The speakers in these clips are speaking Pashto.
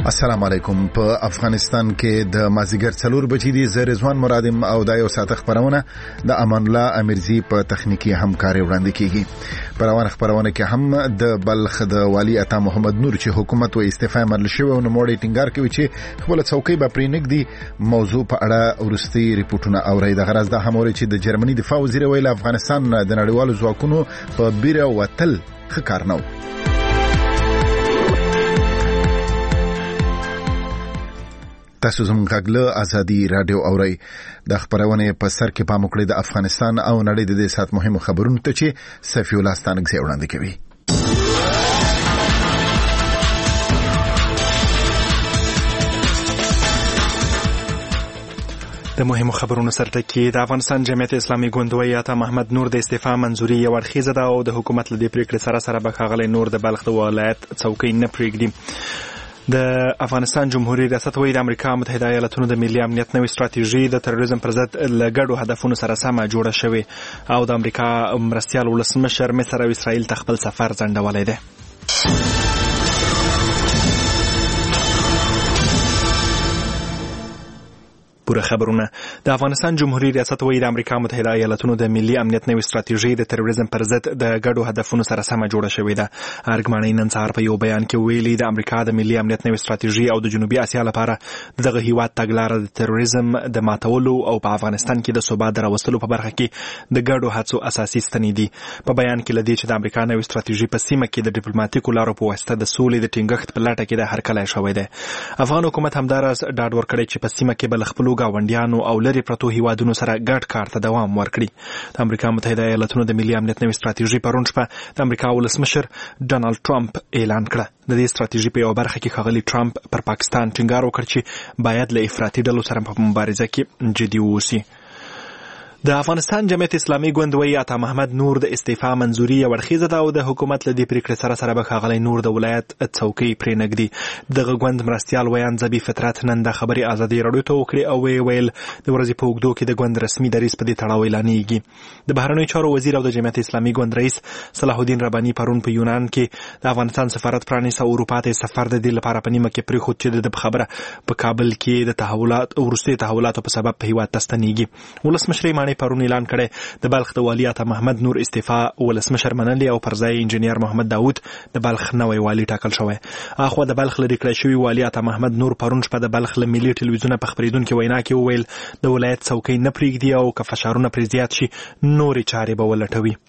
السلام علیکم. په افغانستان کې د مازیګر 4 بجې دي. زه رضوان مرادم او د یو ساعت خبرونه د امان الله امیرزی په تخنیکی همکاري وړاندې کیږي. خبرونه کې هم د بلخ د والی عطا محمد نور چې حکومت و استعفا مرل شوی او نوموړی ټینګار کوي چې خپل څوکۍ به پرې نګدي. موضوع په اړه ورستي ریپورتونه اوري. د غرض د هموري چې د جرمني دفاع وزیر ویل افغانستان د نړیوالو ځواکونو په بیره وتل ښکار نه و. تاسو زموږ غږ ازادي رادیو اورئ. د خبرونه په سر کې پام وکړئ د افغانستان او نړۍ د دې سات مهمو خبرونو ته چې صفی الله ستانګزي وړاندې کوي. د مهمو خبرونو سره کې د افغانستان جمعیت اسلامي ګوند عطا محمد نور د استعفا منزوري یو اړخیزه ده او د حکومت له دې پریکړې سره به ښاغلی نور د بلخ د ولایت څوکۍ نه پرېږدي. د افغانستان جمهوریت ریاست وایي د امریکا متحده ایالاتونو د ملي امنیت نوې ستراتیژي د تروریزم پر ضد له ګډو هدفونو سره سمه جوړه شوې او د امریکا مرستیال ولسمشر مصر او اسرائیل ته خپل سفر ځنډولی دی. پوره خبرونه. د افغانستان جمهوریت ریاست وایي د امریکا متحده ایالاتونو د ملي امنیت نوې ستراتیژي د تروریزم پر ضد د ګډو هدفونو سره سمه جوړه شوې ده. ارګماني نن سهار په یو بیان کې ویلي د امریکا د ملي امنیت نوې ستراتیژي او د جنوبي اسیا لپاره دغه هیواد تګلاره د تروریزم د ماتولو او په افغانستان کې د ثبات راوستلو په برخه کې د ګډو هڅو اساسي ستنې دي. په بیان کې لدی چې د امریکا نوې ستراتیژي په سیمه کې د ډیپلوماټیکو لارو په واسطه د سولې د ټینګښت په لټه کې د هرکلی شوی دی. افغان حکومت همداراز ډاډ ورکړی چې په سیمه کې بل خپلو ګاونډیانو او لري پرتو هیوادونو سره ګډ کار ته دوام ورکړي. د امریکا متحده ایالاتونو د ملي امنیت نوې ستراتیژي پرون شپه د امریکا ولسمشر ډونالد ټرمپ اعلان کړه. د دې ستراتیژي په یو برخه کې ښاغلی ټرمپ پر پاکستان ټینګار وکړ چې باید له افراطي ډلو سره په مبارزه کې جدي واوسي. د افغانستان جمعیت اسلامي ګوند وایي عطا محمد نور د استعفا منزوري یو اړخیزه ده او د حکومت له دې پریکړې سره به ښاغلی نور د ولایت څوکۍ پرې نږدي. دغه ګوند مرستیال ویان زبی فطرت نن د خبري ازادي راډیو ته وکړي او ویل د ورځې په اوږدو کې د ګوند رسمي دریځ په دې تړاو اعلانېږي. د بهرنیو چارو وزیر او د جمعیت اسلامي ګوند رئیس صلاح الدین رباني پرون په یونان کې د افغانستان سفارت پرانیسته او اروپا ته سفر د دې لپاره په نیمه کې پرېښود چې د خبره په کابل کې د تحولات او وروستي تحولاتو په سبب په هیواد ته ستنېږي. ولسمشر مانی پرون اعلان کړی د بلخ د والی عطا محمد نور استعفا ولسمشر منلی او پر ځای انجنیر محمد داود د بلخ نوی والی ټاکل شوی. اخو د بلخ لري کړی شوی والی عطا محمد نور پرون شپه د بلخ له ملي ټلویزیون په خبرېدونکو وینا کې وویل د ولایت څوکۍ نه پرېږدي او که فشارونه پرې زیات شي نورې چارې به ولټوي.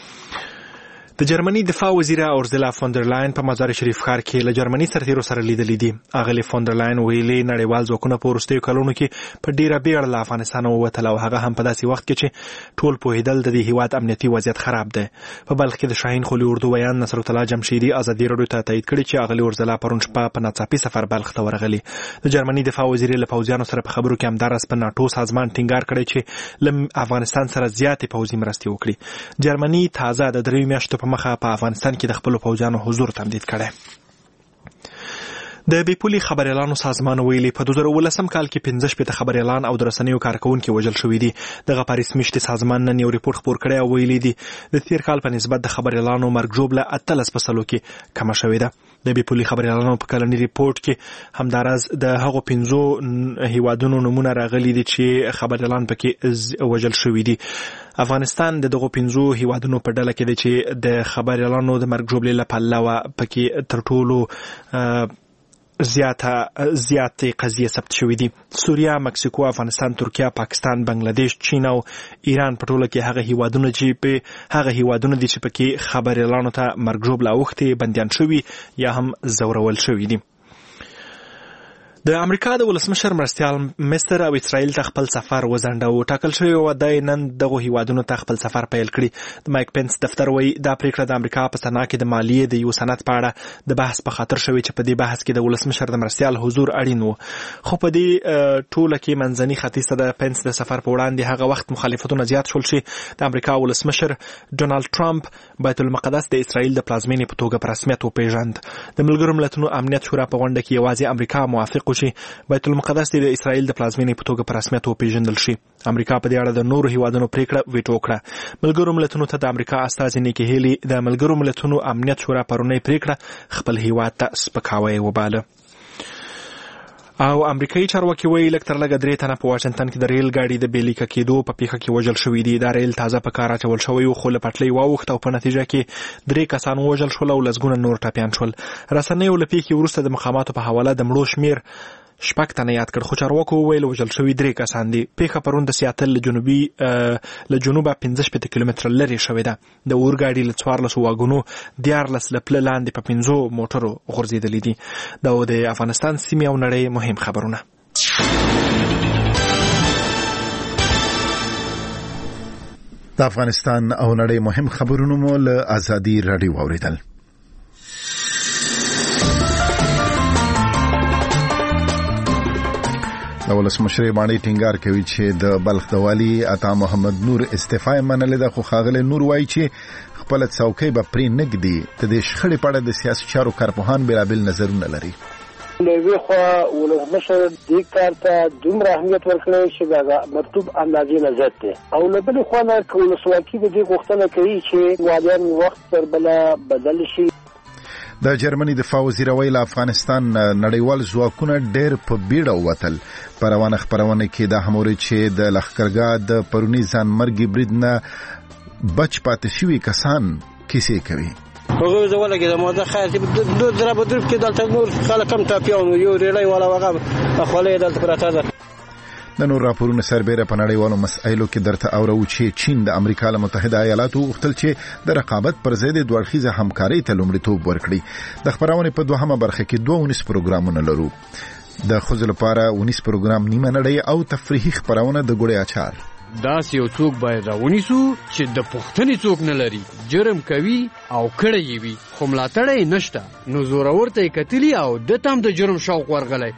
د جرمني دفاع وزیره اورزلا فوندرلاین په مزار شریف ښار کې له جرمني سرتیرو سره لیدلې دي. اغلی فوندرلاین ویلي نړیوال ځواکونه په وروستیو کلونو کې په ډیره بیړه له افغانستان ووتل او هغه هم په داسې وخت کې چې ټول پوهېدل د دې هیواد امنیتي وضعیت خراب دی. په بلخ کې د شاهین خولي اردو ویان نصرت الله جمشیدي ازادي راډیو ته تایید کړي چې اغلی اورزلا پرون شپه په ناڅاپي سفر بلخ ته ورغلي. د جرمني دفاع وزیر له پوځیانو سره په خبرو کې همدارس په ناتو سازمان ټینګار کړی چې له افغانستان سره زیاتې پوځي مرستې وکړي. جرمني تازه د 3 میاشتو په مخه په افغانستان کې د خپل پوځیانو حضور تمدید کړي. د بیپولي خبريالانو سازمان ویلي په 2018 کال کې 15 خبريالان او رسنیو کارکونکو وژل شوې دي. دغه پاریس میشتي سازمان نن یو ریپورت خپور کړی او ویلي دي د تیر کال په نسبت د خبريالانو مرګ ژوبله 13% کې کم شوې ده. د بیپولي خبريالانو په کلنی ریپورت کې همدارز د هغو 15 هیوادونو نمونه راغلي دي چې خبريالان پکې وژل شوې دي. افغانستان د دغو 15 هیوادونو په ډله کې دی چې د خبريالانو د مرګ ژوبلې له پلوه پکې تر ټولو زیاتې قضیې ثبت شوې دي. سوریه، مکسیکو، افغانستان، ترکیه، پاکستان، بنگلاديش، چین او ایران په ټوله کې هغه هیوادونه دي چې پکې خبريالانو ته مرګ ژوبله اوښتې، بندیان شوي یا هم زورول شوي دي. د امریکا د ولسمشر مرستیال مصر او اسرائیل ته خپل سفر وځنډاوه. ټاکل شوی و د نن دغه هیوادونو ته خپل سفر پیل کړي. د مایک پنس دفتر وایي دا پریکړه د امریکا په سنا کې د مالیې د یو سند په اړه د بحث په خاطر شوی چې په دې بحث کې د ولسمشر د مرستیال حضور اړین و. خو په دې ټوله کې منځني ختیځ ته د پنس د سفر په وړاندې هغه وخت مخالفتونه زیات شول چې د امریکا ولسمشر ډونالد ټرمپ بیت المقدس د اسرائیل د پلازمینې په توګه په رسمیت وپیژند. د ملګرو ملتونو امنیت شورا په غونډه کې یوازې امریکا موافق و چې بیت المقدس د اسرائیل د پلازمینې په توګه په رسمیت وپیژندل شي. امریکا په دې اړه د نورو هیوادونو پریکړه ویټو کړه. ملګرو ملتونو ته د امریکا استازي نیکی هیلی د ملګرو ملتونو امنیت شورا پرونی پریکړه خپل هیواد ته سپکاوی وباله. او امریکایي چارواکي وایي لږ تر لږه 3 تنه په واشنگټن کې د ریل ګاډي د بیلیکه کېدو په پیښه کې وژل شوي دي. دا ریل تازه په کار اچول شوی و خو له پټلۍ واوښت او په نتیجه کې 3 کسان وژل شول او لسګونه نور ټپیان شول. رسنیو له پیښې وروسته د مقاماتو په حواله د مړو شمیر 6 تنه یاد کړ، خو چارواکو وویل وژل شوي 3 کسان دي. پیښه پرون د سیاتل له جنوبه 15 کیلومتره لرې شوې ده. د اورګاډي له 14 واګونو 14 له پله لاندې په 15 موټرو غورځېدلي دي. دا د افغانستان سیمې او نړۍ مهم خبرونه. د افغانستان او نړۍ مهم خبرونه مو له ازادي رادیو واوریدل. د ولسمشر باندې ټینګار کوي چې د بلخ د والي عطا محمد نور استعفا منلې ده، خو ښاغلی نور وایي چې خپل څوکۍ به پرې نږدي. د دې شخړې په اړه د سیاسي چارو کارپوهان بېلابېل نظرونه لري. لوی خو ولسمشر دې کار ته دومره اهمیت ورکړی چې دا مکتوب اندازې نظر دی، او له بلې خوا نه ولسواکي د دې غوښتنه کوي چې والیان وخت پر بله بدل شي. د جرمني دفاع وزیر ویل افغانستان نړیوال ځواکونه ډېر په بیړه ووتل. په روانه خپرونه کې دا هم اوري چې د لښکرګاه د پروني ځانمرګي برید نه بچ پاتې شوي کسان کیسې کوي. هغه زوله کې د موده خاص د ضرب درب کې دلته نور خلک هم ټاپیانو یو ریړی والا وغه خولې دلته پراته ده. د نور راپورونو سربېره په نړیوالو مسایلو کې درته اورو چې چین د امریکا له متحده ایالاتو غوښتل چې د رقابت پر ضد د دوړخیزه همکارۍ ته لومړیتوب ورکړي. د خبرونې په دوهمه برخه کې 2 پروګرامونه لرو. د ښځو لپاره 19 پروګرام نیمه نړۍ او تفریحي خبرونه د ګوړې اچار. داس یو څوک باید راونیسو چې د پښتني څوک نه لري، جرم کوي او کړی وي خو ملاتړی نشته، نو زورور ته کتلی او د تام د جرم شوق ورغلی.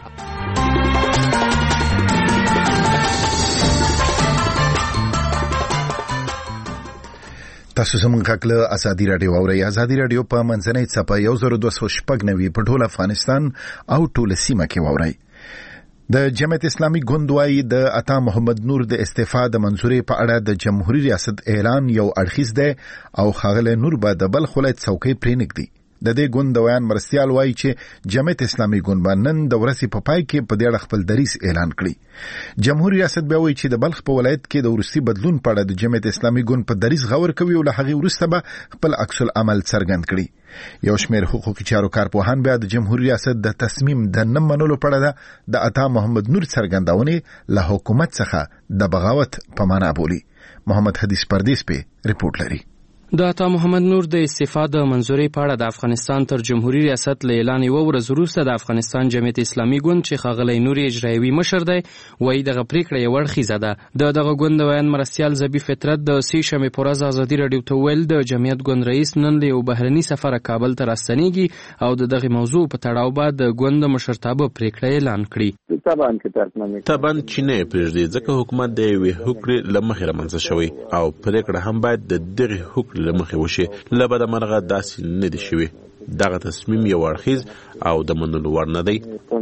تاسو زموږ غږ له ازادي رادیو اورئ. ازادي رادیو په منځنۍ څپه 1296 په ټول افغانستان او ټول سیمه کې واورئ. د جمعیت اسلامي ګوند وايي د عطا محمد نور د استعفا د منظورې په اړه د جمهوریت ریاست اعلان یو اړخیز دی او ښاغلی نور به د بلخ ولایت څوکۍ پرې نږدي. د دې ګوند د ویان مرستیال وايي چې جمعیت اسلامي ګوند به نن د ورځې په پای کې په دې اړه خپل دریځ اعلان کړي. جمهوریت ریاست بیا وايي چې د بلخ په ولایت کې د وروستي بدلون په اړه د جمعیت اسلامي ګوند په دریځ غور کوي او له هغې وروسته به خپل عکس العمل څرګند کړي. یو شمېر حقوقي چارو کارپوهان بیا د جمهوریت ریاست د تصمیم د نه منلو په اړه د عطا محمد نور څرګندونې له حکومت څخه د بغاوت په معنا بولي. محمد حدیث پردیس په ریپورت لري. د عطا محمد نور د استعفا د منظورې په اړه د افغانستان تر جمهوریت ریاست له اعلان یو ورځ وروسته د افغانستان جمعیت اسلامي ګوند چې ښاغلی نور اجرایوي مشر دی وایي دغه پریکړه یو اړخیزه ده. د دغه ګوند د ویان مرستیال زبی فطرت د 3 شنبې په ورځ ازادي راډیو ته ویل د جمعیت ګوند رئیس نن له یو بهرني سفره کابل ته راستنیږي او د دغه موضوع په تړاو به د ګوند د مشرتابه پریکړه اعلان کړي. طبعا چینه پرېږدي ځکه حکومت د یوې هوکړې له مخې رامنځته شوی او پریکړه هم باید د دغې هوکړې له مخې وشي. له بده مرغه داسې نه دي شوي. دغه تصمیم یو اړخیز او د منلو وړ نه دی.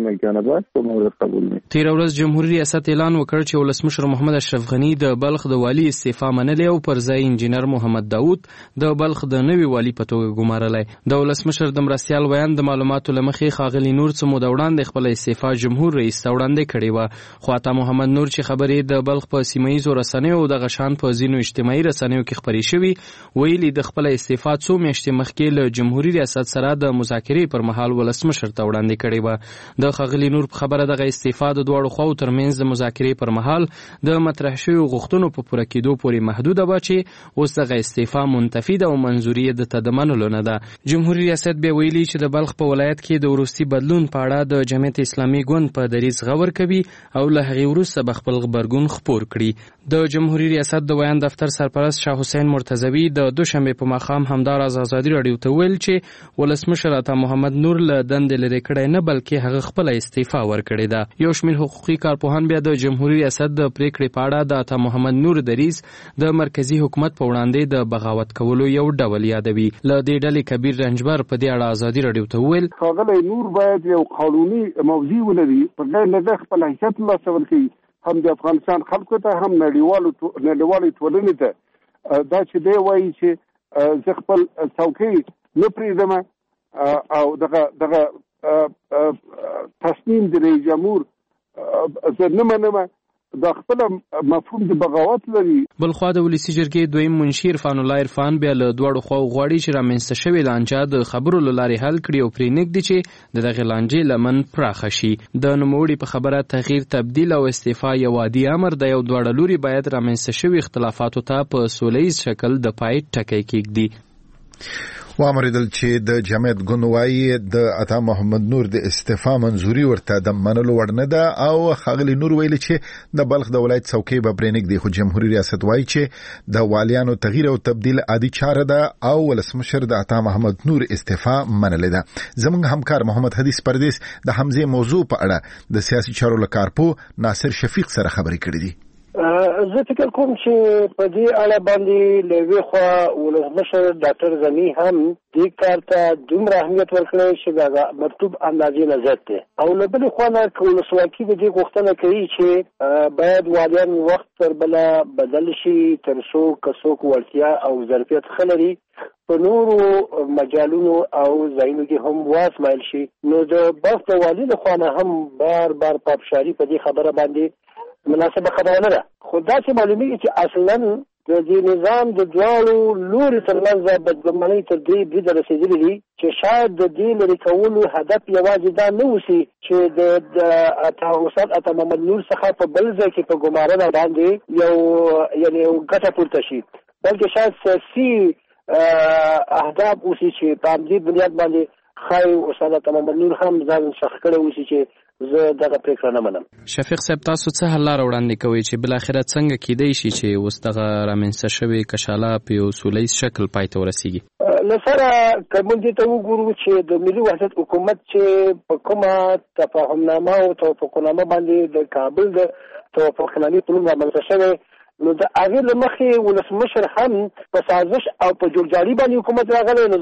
تېره ورځ جمهوریت ریاست اعلان وکړ چې ولسمشر محمد اشرف غني د بلخ د والي استعفا منلې او پر ځای انجینر محمد داود د بلخ د نوي والي په توګه ګمارلی. د ولسمشر د مرستیال ویان د معلوماتو له مخې ښاغلي نور څه موده وړاندې خپله استعفا جمهور رئیس ته وړاندې کړې وه، خو عطا محمد نور چې خبرې د بلخ په سیمه ییزو رسنیو او دغه شان په ځینو اجتماعي رسنیو کې خپرې شوي ویلي د خپله استعفا څو میاشتې مخکې له جمهوریت ریاست سره د مذاکرې پر مهال ولسمشر ته وړاندې کړې وه. د ښاغلي نور په خبره دغه استعفا د دواړو خواو ترمنځ د مذاکرې پر مهال د مطرح شویو غوښتنو په پوره کېدو پورې محدوده وه چې اوس دغه استعفا منتفي ده او منظوري یې د ته د منلو نه ده. جمهوریت ریاست بیا ویلي چې د بلخ په ولایت کې د وروستي بدلون په اړه د جمعیت اسلامي ګوند په دریځ غور کوي او له هغې وروسته به خپل غبرګون خپور کړي. د جمهوریت ریاست د ویان دفتر سرپرست شاه حسین مرتضوي د دوشنبې په ماښام همداراز ازادي راډیو ته ویل چې ولسمشر عطا محمد نور له دندې لرې کړی نه بلکې هغه خپله استعفا ورکړې ده. یو شمېر حقوقي کارپوهان بیا د جمهوریت ریاست د پریکړې په اړه د عطا محمد نور دریځ د مرکزي حکومت په وړاندې د بغاوت کولو یو ډول یادوي. له دې ډلې کبیر رنجبر په دې اړه ازادي راډیو ته ویل ښاغلی نور باید یو قانوني موضوع ولري په غیر نظر خپل حیثیت لاسته ورکړي هم د افغانستان خلکو ته هم نړیوالې ټولنې ته. دا چې دی وایي چې زه خپل څوکۍ نه پرېږدم او دغه تصمیم د رئیس جمهور زه نه منم دا خپل مفهوم د بغاوت لري. بلخوا د ولسی جرګې دویم منشي عرفان الله عرفان بیا له دواړو خواو غواړي چې رامنځته شوې لانجه د خبرو له لارې حل کړي او پرې نږدي چې د دغې لانجې لمن پراخه شي. د نوموړي په خبره تغییر تبدیل او استعفا یو عادي امر دی او دواړه لوري باید رامنځته شوي اختلافاتو ته په سوله ییز شکل د پای ټکی کېږدي. وامریدل چې د جمعیت ګوندوایي د عطا محمد نور د استعفا منزوري ورته د منلو وړ نه ده او ښاغلي نور ویلي چې د بلخ د ولایت څوکۍ به پرې نږدي، خو جمهوریت ریاست وایي چې د والیانو تغییر او تبدیل عادي چاره ده او ولسمشر د عطا محمد نور استعفا منلې ده. زموږ همکار محمد حدیث پردیس د حمزه موضوع په اړه د سیاسي چارو لکارپو ناصر شفیق سره خبرې کړې دي. زه فکر کوم چې په دې اړه باندې لوی خو ولسمشر ډاکټر غنی هم دې کار ته دومره اهمیت ورکړی چې دا مکتوب اندازې نه زیات دی او له بلې خوا نه ولسواکي د دې غوښتنه کوي چې باید والیان وخت تر بله بدل شي تر څو که څوک وړتیا او ظرفیت ښه لري په نورو مجالونو او ځایونو کې هم وازمایل شي. نو د بلخ د والي له خوا نه هم بار پابشاري په دې خبره باندې مناسبه خبره نه ده، خو داسې معلومیږي چې اصلا د دې نظام د دواړو لوري ترمنځ بدګمانۍ تر دې بریده رسېدلي دي چې شاید د دې لرې کولو هدف یوازې دا نه اوسي چې د استاد عطا محمد نور څخه په بل ځای کې په ګمارنه باندې یو ګټه پورته شي، بلکې شاید سیاسي اهداف اوسي چې په همدې بنیاد باندې ښایي استاد عطا محمد نور هم ځان شخ کړی اوسي چې زه دغه پریکړه نه منم. شفیق صاحب تاسو څه حل لاره وړاندې کوئ چې بالاخره څنګه کیدای شي چې اوس دغه رامنځته شوې کشاله په یو سوله ییز شکل پای ته ورسیږي؟ له سره که موږ دې ته وګورو چې د ملي وحدت حکومت چې په کومه تفاهمنامه او توافقنامه باندې د کابل د توافقنامې په نوم رامنځته شوې، نو د هغې له مخې ولسمشر هم په سازش او په جوړجاړي باندې حکومت راغلی، نو د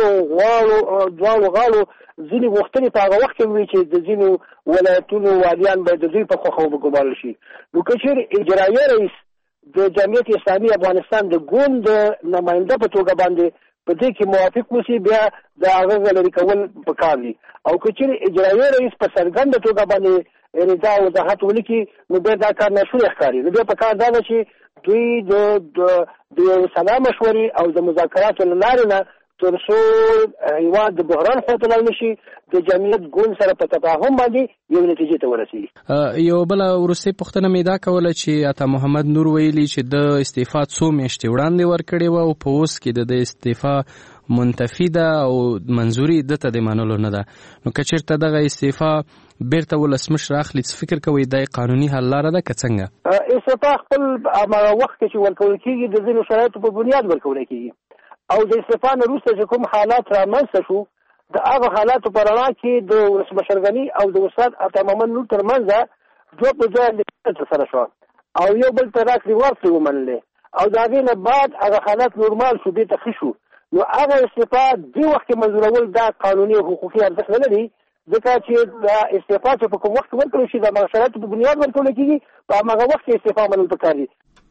دواړو غاړو ځینې غوښتنې په هغه وخت کې وي چې د ځینو ولایتونو والیان باید د دوی په خوښه وګمارل شي. نو که چېرې اجرایه رئیس د جمعیت اسلامي افغانستان د ګوند نماینده په توګه باندې په دې کې موافق اوسي، بیا د هغه لرې کول پکار دي، او که چېرې اجرایه رئیس په څرګنده توګه باندې دا وضاحت ولیکي نو بیا دا کار ناشونی ښکاري. نو بیا پکار دا ده چې دوی د سلا مشورې او د مذاکراتو له لارې نه تر څو هېواد د بحران خواته لاړ نشي د جمعیت ګوند سره په تفاهم باندې یو نتیجې ته ورسېږي. یو بله وروستۍ پوښتنه مې دا کوله چې عطا محمد نور ویلي چې د استعفا څو میاشتې وړاندې ورکړې وه او په اوس کې د استعفا منتفي ده او منظوري دته د منلو نه ده، نو که چېرته دغه استعفا بیرته ولسمشر اخلي څه فکر کوئ دا قانوني حل لاره ده که څنګه؟ استعفا خپل هغه وخت کې چې ورکول کېږي د ځینو شرایطو په بنیاد ورکول کېږي او د استعفا نه وروسته چې کوم حالات رامنځته شو د هغه حالاتو په رڼا کې د ولسمشر غني او د استاد عطا محمد نور ترمنځ دوه په ځای ترسره شوه او یو بل ته راکړې ورکړې ومنلې او د هغې نه بعد هغه حالات نورمال شو، بېرته ښه شو. نو هغه استعفا دې وخت کې منظورول دا قانوني او حقوقي ارزښت نه لري، ځکه چې دا استعفا چې په کوم وخت ورکړل شي د هغه شرایطو په بنیاد ورکول کېږي، په هغه وخت کې استعفا منل پکار دي.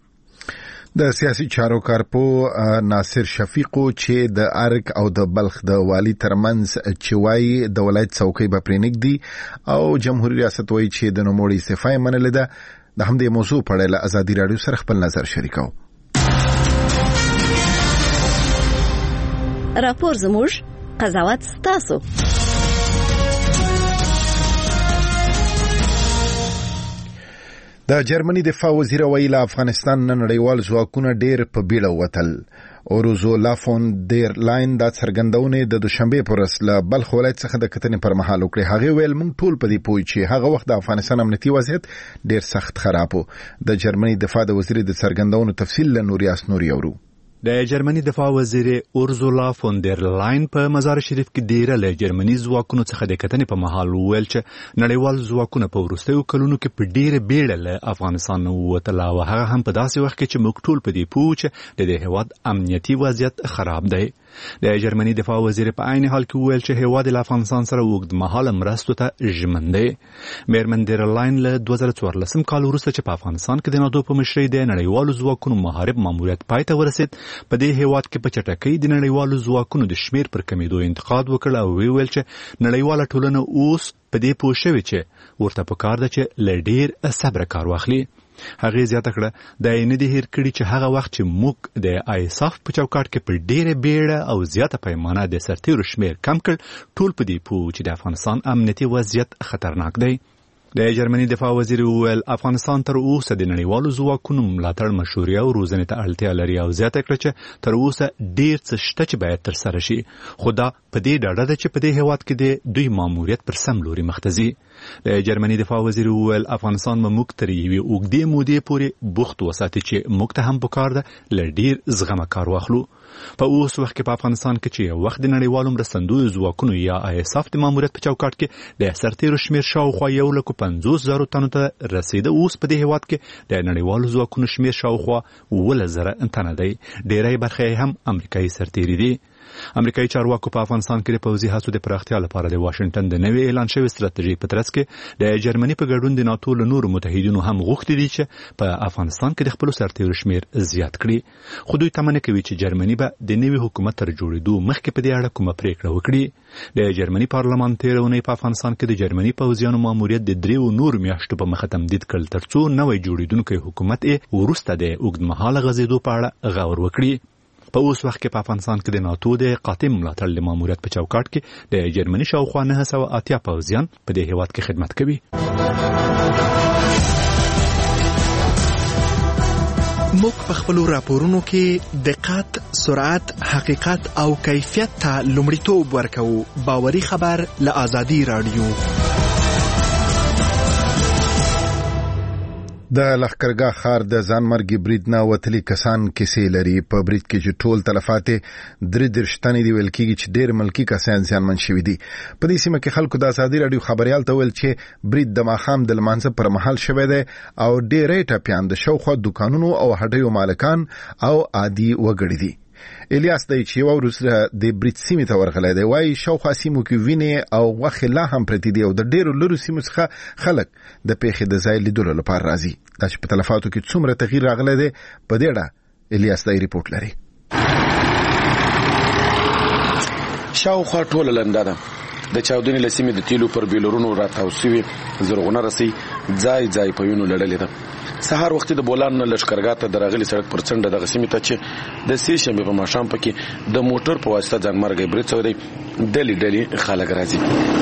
د سیاسي چارو کارپو ناصر شفیقو چې د ارګ او د بلخ د والی ترمنځ چې وایي د ولایت څوکۍ به پرې نږدي او جمهوریت ریاست وایي چې د نوموړي استعفا یې منلې ده، د همدې موضوع په اړه له ازادي راډیو سره خپل نظر شریکو. راپور زموږ، قضاوت ستاسو. د جرمني دفاع وزیر ویل افغانستان نړیوال ځواکونه ډېر په بیړه وتل. اورزولا فون دیر لاین دا څرګندونه د دوشنبه پر ورځ له بلخ ولایت څخه د کتنې پر مهال وکړه. هغه ویل موږ ټول په دې پوه چې هغه وخت د افغانستان امنیتي وضعیت ډېر سخت خراب و. د جرمني دفاع د وزیر د څرګندونو تفصیل له نوریاس نوري اورو. د جرمني دفاع وزیر اورزولا فون دیر لاین په مزار شریف کې ډیره له جرمني ځواکونو څخه د کتنې په مهال ویل چې نړیوال ځواکونه په وروستیو کلونو کې په ډیره بیړه له افغانستان ووتل او هغه هم په داسې وخت کې چې موږ ټول په دې پوه چې د دې هېواد امنیتي وضعیت خراب دی. د جرمني دفاع وزیر په عین حال کې ویل چې هېواد له افغانستان سره اوږدمهاله مرستو ته ژمن دی. میرمن دیر لاین له 2014 کال وروسته چې په افغانستان کې د ناتو په مشرۍ د نړیوالو ځواکونو محارب ماموریت پای ته ورسید په دې هیواد کې په چټکۍ د نړیوالو ځواکونو د شمیر پر کمیدو انتقاد وکړ او ویل چې نړیواله ټولنه اوس په دې پوه شوې چې ورته پکار ده چې له ډیر صبر کار واخلي. هغې زیاته کړه دا یې نه دي هېر کړي چې هغه وخت چې موږ د ISAF په چوکاټ کې په ډېره بیړه او زیاته پیمانه د سرتیرو شمیر کم کړ، ټول په دې پوه چې د افغانستان امنیتي وضعیت خطرناک دی. د جرمني دفاع وزیر وویل افغانستان تر اوسه د نړیوالو ځواکونو ملاتړ مشورې او روزنې ته اړتیا لري او زیاته کړه چې تر اوسه ډېر څه شته چې باید ترسره شي، خو دا په دې ډاډه ده چې په دې هېواد کې د دوی ماموریت پر سم لوري مخ ته ځي. د جرمني دفاع وزیر وویل افغانستان به موږ تر یوې اوږدې مودې پورې بوخت وساتي چې موږ ته هم پکار ده له ډېر زغمه کار واخلو. په اوس وخت کې په افغانستان کې چې یو وخت د نړیوالو مرستندویو ځواکونو یا ISAF د ماموریت په چوکاټ کې د سرتیرو شمیر شاوخوا 150,000 تنو ته رسیده، اوس په دې هېواد کې د نړیوالو ځواکونو شمیر شاوخوا 11,000 تنه دی. ډېری برخه یې هم امریکایي سرتیري دي. امریکایي چارواکو په افغانستان کې د پوځي هڅو د پراختیا لپاره د واشنګټن د نوې اعلان شوې ستراتیژۍ په ترڅ کې د جرمني په ګډون د ناتو له نورو متحدینو هم غوښتي دي چې په افغانستان کې د خپلو سرتیرو شمیر زیات کړي، خو دوی تمه نه کوي چې جرمني به د نوي حکومت تر جوړېدو مخکې په دې اړه کومه پریکړه وکړي. د جرمني پارلمان تېره اونۍ په افغانستان کې د جرمني پوځیانو ماموریت د 3 نورو میاشتو په مخه تمدید کړل ترڅو نوی جوړېدونکی حکومت یې وروسته د اوږدمهاله غځېدو په اړه غور وکړي. په اوس وخت کې په افغانستان کې د ناتو د قاطع ملاتړ د ماموریت په چوکاټ کې د جرمني شاوخوا 980 پوځیان په دې هېواد کې خدمت کوي. موږ په خپلو راپورونو کې دقت، سرعت، حقیقت او کیفیت ته لومړیتوب ورکوو. باوري خبر له آزادي رادیو. د لښکرګاه ښار د ځانمرګي برید نه وتلي کسان کیسې لري. په برید کې چې ټول تلفات 33 تنې دي ویل کېږي چې ډېر ملکي کسان زیانمن شوي دي. په دې سیمه کې خلکو د ازادي راډیو خبريال ته ویل چې برید د ماښام د لمانځه پر مهال شوی دی او ډېری ټپیان د شاوخوا دوکانونو او هټیو مالکان او عادي وګړي دي. الیاس دی چې یو وروسته د برید سیمې ته ورغلی دی، وایي شاوخوا سیمو کې وینې او غوښې لا هم پرتې دي او د ډېرو لرو سیمو څخه خلک د پیښې د ځای لیدلو لپاره راځي. دا چې په تلفاتو کې څومره تغییر راغلی دی په دې اړه الیاس دی ریپورټ لري. شاوخوا ټوله لنده ده. د چاودنې له سیمې د تیلو پر بیلرونو راتاو سوي زرغونه رسۍ ځای ځای په وینو لړلې ده. سهار وختي د بولان نه لښکرګاه ته د راغلي سړک پر څنډه دغه سیمې ته چې د سې شنبې په ماښام پکې د موټر په واسطه ځانمرګی برید شوی دی، ډلې ډلې خلک راځي.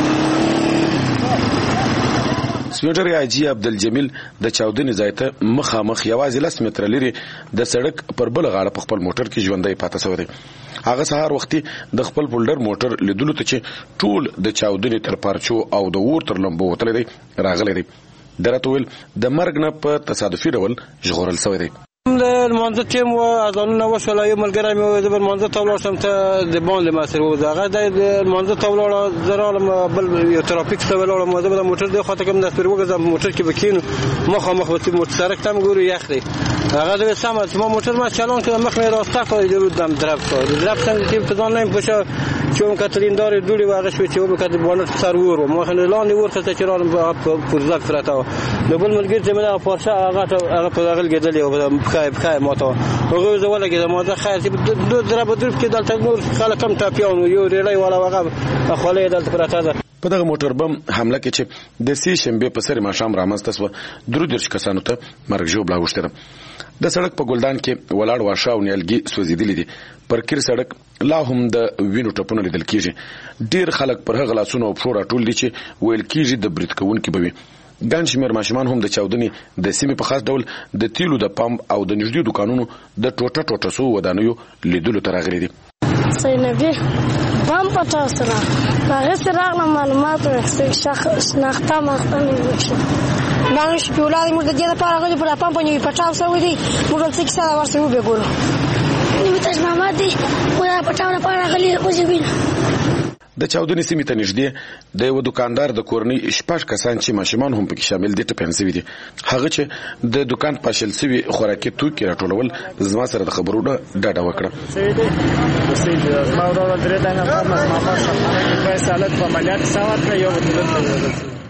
سپینټر حاجي عبدالجمیل د چاودنې ځای ته مخامخ یوازې 10 متره لري د سړک پر بل غاړه په خپل موټر کې ژوندی پاتې شوی دی. هغه سهار وختي د خپل فولډر موټر لیدلو ته چې ټول د چاودنې تر پارچو او د اور تر لمبو وتلی دی راغلی دی. درته ویل د مرګ نه په تصادفي ډول ژغورل شوی دی. المنظر تیم و اذانونه وشول یو ملګری مې د منظر ته ولاړ شم ته د باندې مسیر و هغه د منظر ته ولاړ زرالم بل یو ترافیک ته ولاړ مو د موټر دی خاطر کوم د پر وګزم موټر کې بکینو مخامخ وتی موټر سرک تم ګوري یخ دی هغه د سمات ما موټر ما چالان کړم مخ مې راسته کوي د دم درف څنګه چې په ځان نه پوښه چون کاترین دار دوړي واغ شو چې وبکد باندې سر ور مو خنه لاندې ورته چې رالم په ځک فرته د بل ملګری چې مله پارچه هغه په داخل کېدل او بخای ماته هغه زوله کې ماده خیر چې دو درب کې دلته نور خلک کم ټاپیانو یو ریلای والا هغه خولې دلته پراته ده. په دغه موټر بم حمله کې چې د سې شنبې په سر ماښام رامنځته شوه 33 کسانو ته مرګ ژوبله اوښتې ده. د سړک په ګلدان کې ولاړ واښه او نیالګي سوځېدلي دي. پر کیر سړک لا هم د وینو ټپونه لیدل کېږي. ډېر خلک پر هغه لاسونه او پښو راټول دي چې ویل کېږي د برید کوونکي به وي. ګڼ شمېر ماشومان هم د چاودنې د سیمې په خاص ډول د تیلو د پمپ او د نږدې دوکانونو د ټوټه ټوټه سوو ودانیو لیدلو ته راغلي دي. سینبي بم پټاو سره هغه سره راغلم معلومات ورکړم شناخته مخته وشو ناش په ولادت موږ د دې لپاره غوډه په پمپ باندې پټاو سره ودی موږ څه کیسه ورسره وګورو نیمه تاسو ماما دي موږ پټاو لپاره غلي اوسېږو. د چاودنې سیمې ته نږدې د یو دکاندار د کورنۍ 6 کسان چې ماشومان هم پکې شامل دي ټپیان شوي دي. هغه چې د دکان پاشل شوي خوراکي توکي راټولول زما سره د خبرو ډاډه وکړه.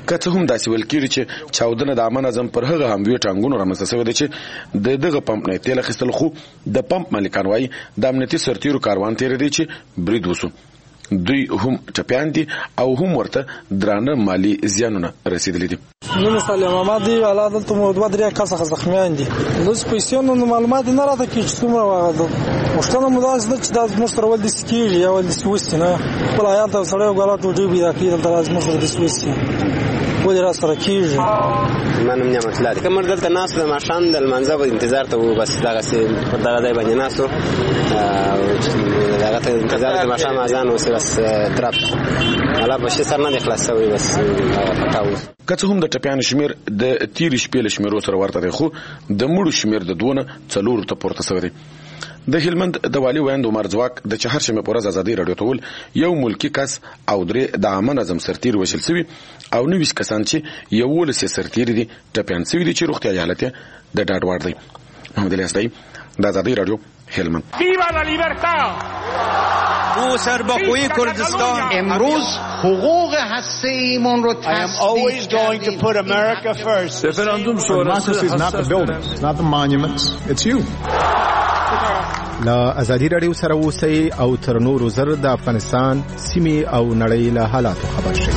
که څه هم داسې ویل کېږي چې چاودنه د عامه نظم پر هغه هموي ټانګونو رامنځته شوې ده چې د دغه پمپ نه تیل اخیستل، خو د پمپ مالکان وایي د امنیتي سرتیرو کاروان تیر دی چې برید وسو. دوی هم ټپیان دي او هم ورته درانه مالی زیانونه رسیدلي دي. نو صالح محمد دی الله دلته مو دوه درې کسه زخمیان دي. لږ پیسې نو معلومات نه راته کی چې څومره واغده مشتنه مداز د چې د مستر ول د سکیږي یا ول د سوست نه خپل حیات سره غلط وډي بیا کی د راز مستر د سوست ولې را سره کیږي. منم نعمت الله کومر دلته ناس د ماشان د منځه په انتظار ته و بس دغه سي په دغه ځای باندې ناسو دغه ته انتظار د ماشام اذان او بس ترپ الله بشي سر نه خلاصوي بس پټاو. که هم د ټپیانو شمیر د تیر شپې له شمیرو سره ورته دی، خو د مړو شمیر د دونه 4 ته پورته شوی دی. د هلمند د والي ویاند عمر ځواک د چهارشنبه پر ورځ ازادي رادیو ته ول یو ملکی کس او درې د عامه نظم سرتیر وشل سوي او 90 کسان چې یو ولس سرتیر دي ټپیان سوي دي چې روغتیا حالت د ډاډ وړ دی. محمد الیاس دی د ازادي رادیو هلمند. ویوا لا لیبرتا ما سرباخوی کردستان امروز حقوق هسته‌ایمون رو تصدیق کردیم. Referendum sonrası is not the buildings, it's not the monuments, it's you. لا ازادي رادیو سره اوسئ او تر نورو زر د افغانستان سیمې او نړۍ له حالاتو خبر شئ.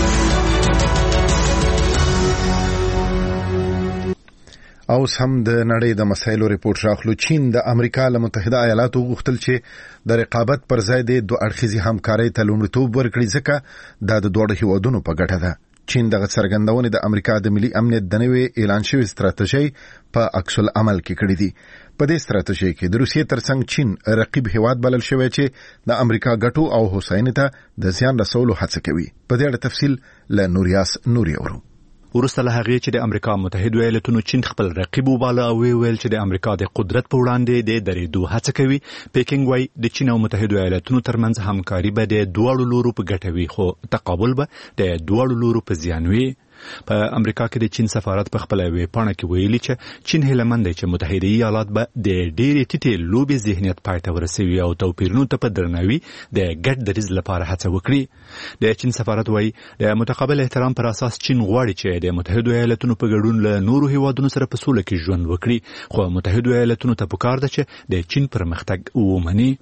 اوس هم د نړۍ د مسایلو ریپورت راخلو. چین د امریکا له متحده ایالاتو غوښتل چې د رقابت پر ځای د دوه اړخیزي همکارۍ ته لومړیتوب ورکړي، ځکه دا د دوه هیوادونو په ګټه ده. چین دغه څرګندونې د امریکا د ملي امنیت د نوې اعلان شوی ستراتیژي په عکس العمل کې کړې دي. په دې ستراتیژي کې د روسیې ترڅنګ چین رقیب هیواد بلل شوی چې د امریکا ګټو او هوساینې ته د زیان رسولو هڅه کوي. په دې اړه تفصیل له نوریاس نوري اورو. ورسته له هغه چې د امریکا متحده ایالاتونو چین خپل رقیب وباله او ویل چې د امریکا د قدرت په وړاندې د درېدو هڅه کوي. پیکینګ وايي د چین او متحده ایالاتونو ترمنځ همکاري به د دوه لورو په ګټه وي، خو تقابل به د دوه لورو په زیان وي. په امریکا کې د چین سفارت په خپل وی پاڼه کې ویلي چې چین هیلمند دی چې متحده ایالات به د ډېرې ټیټې لوبې ذهنیت پای ته ورسوي او توپیرونو ته په درناوي د ګډ دریځ لپاره هڅه وکړي. د چین سفارت وايي د متقابل احترام پر اساس چین غواړي چې د متحده ایالاتونو په ګډون له نورو هیوادونو سره په سوله کې ژوند وکړي، خو متحده ایالاتونو ته پکار ده چې د چین پرمختګ ومني.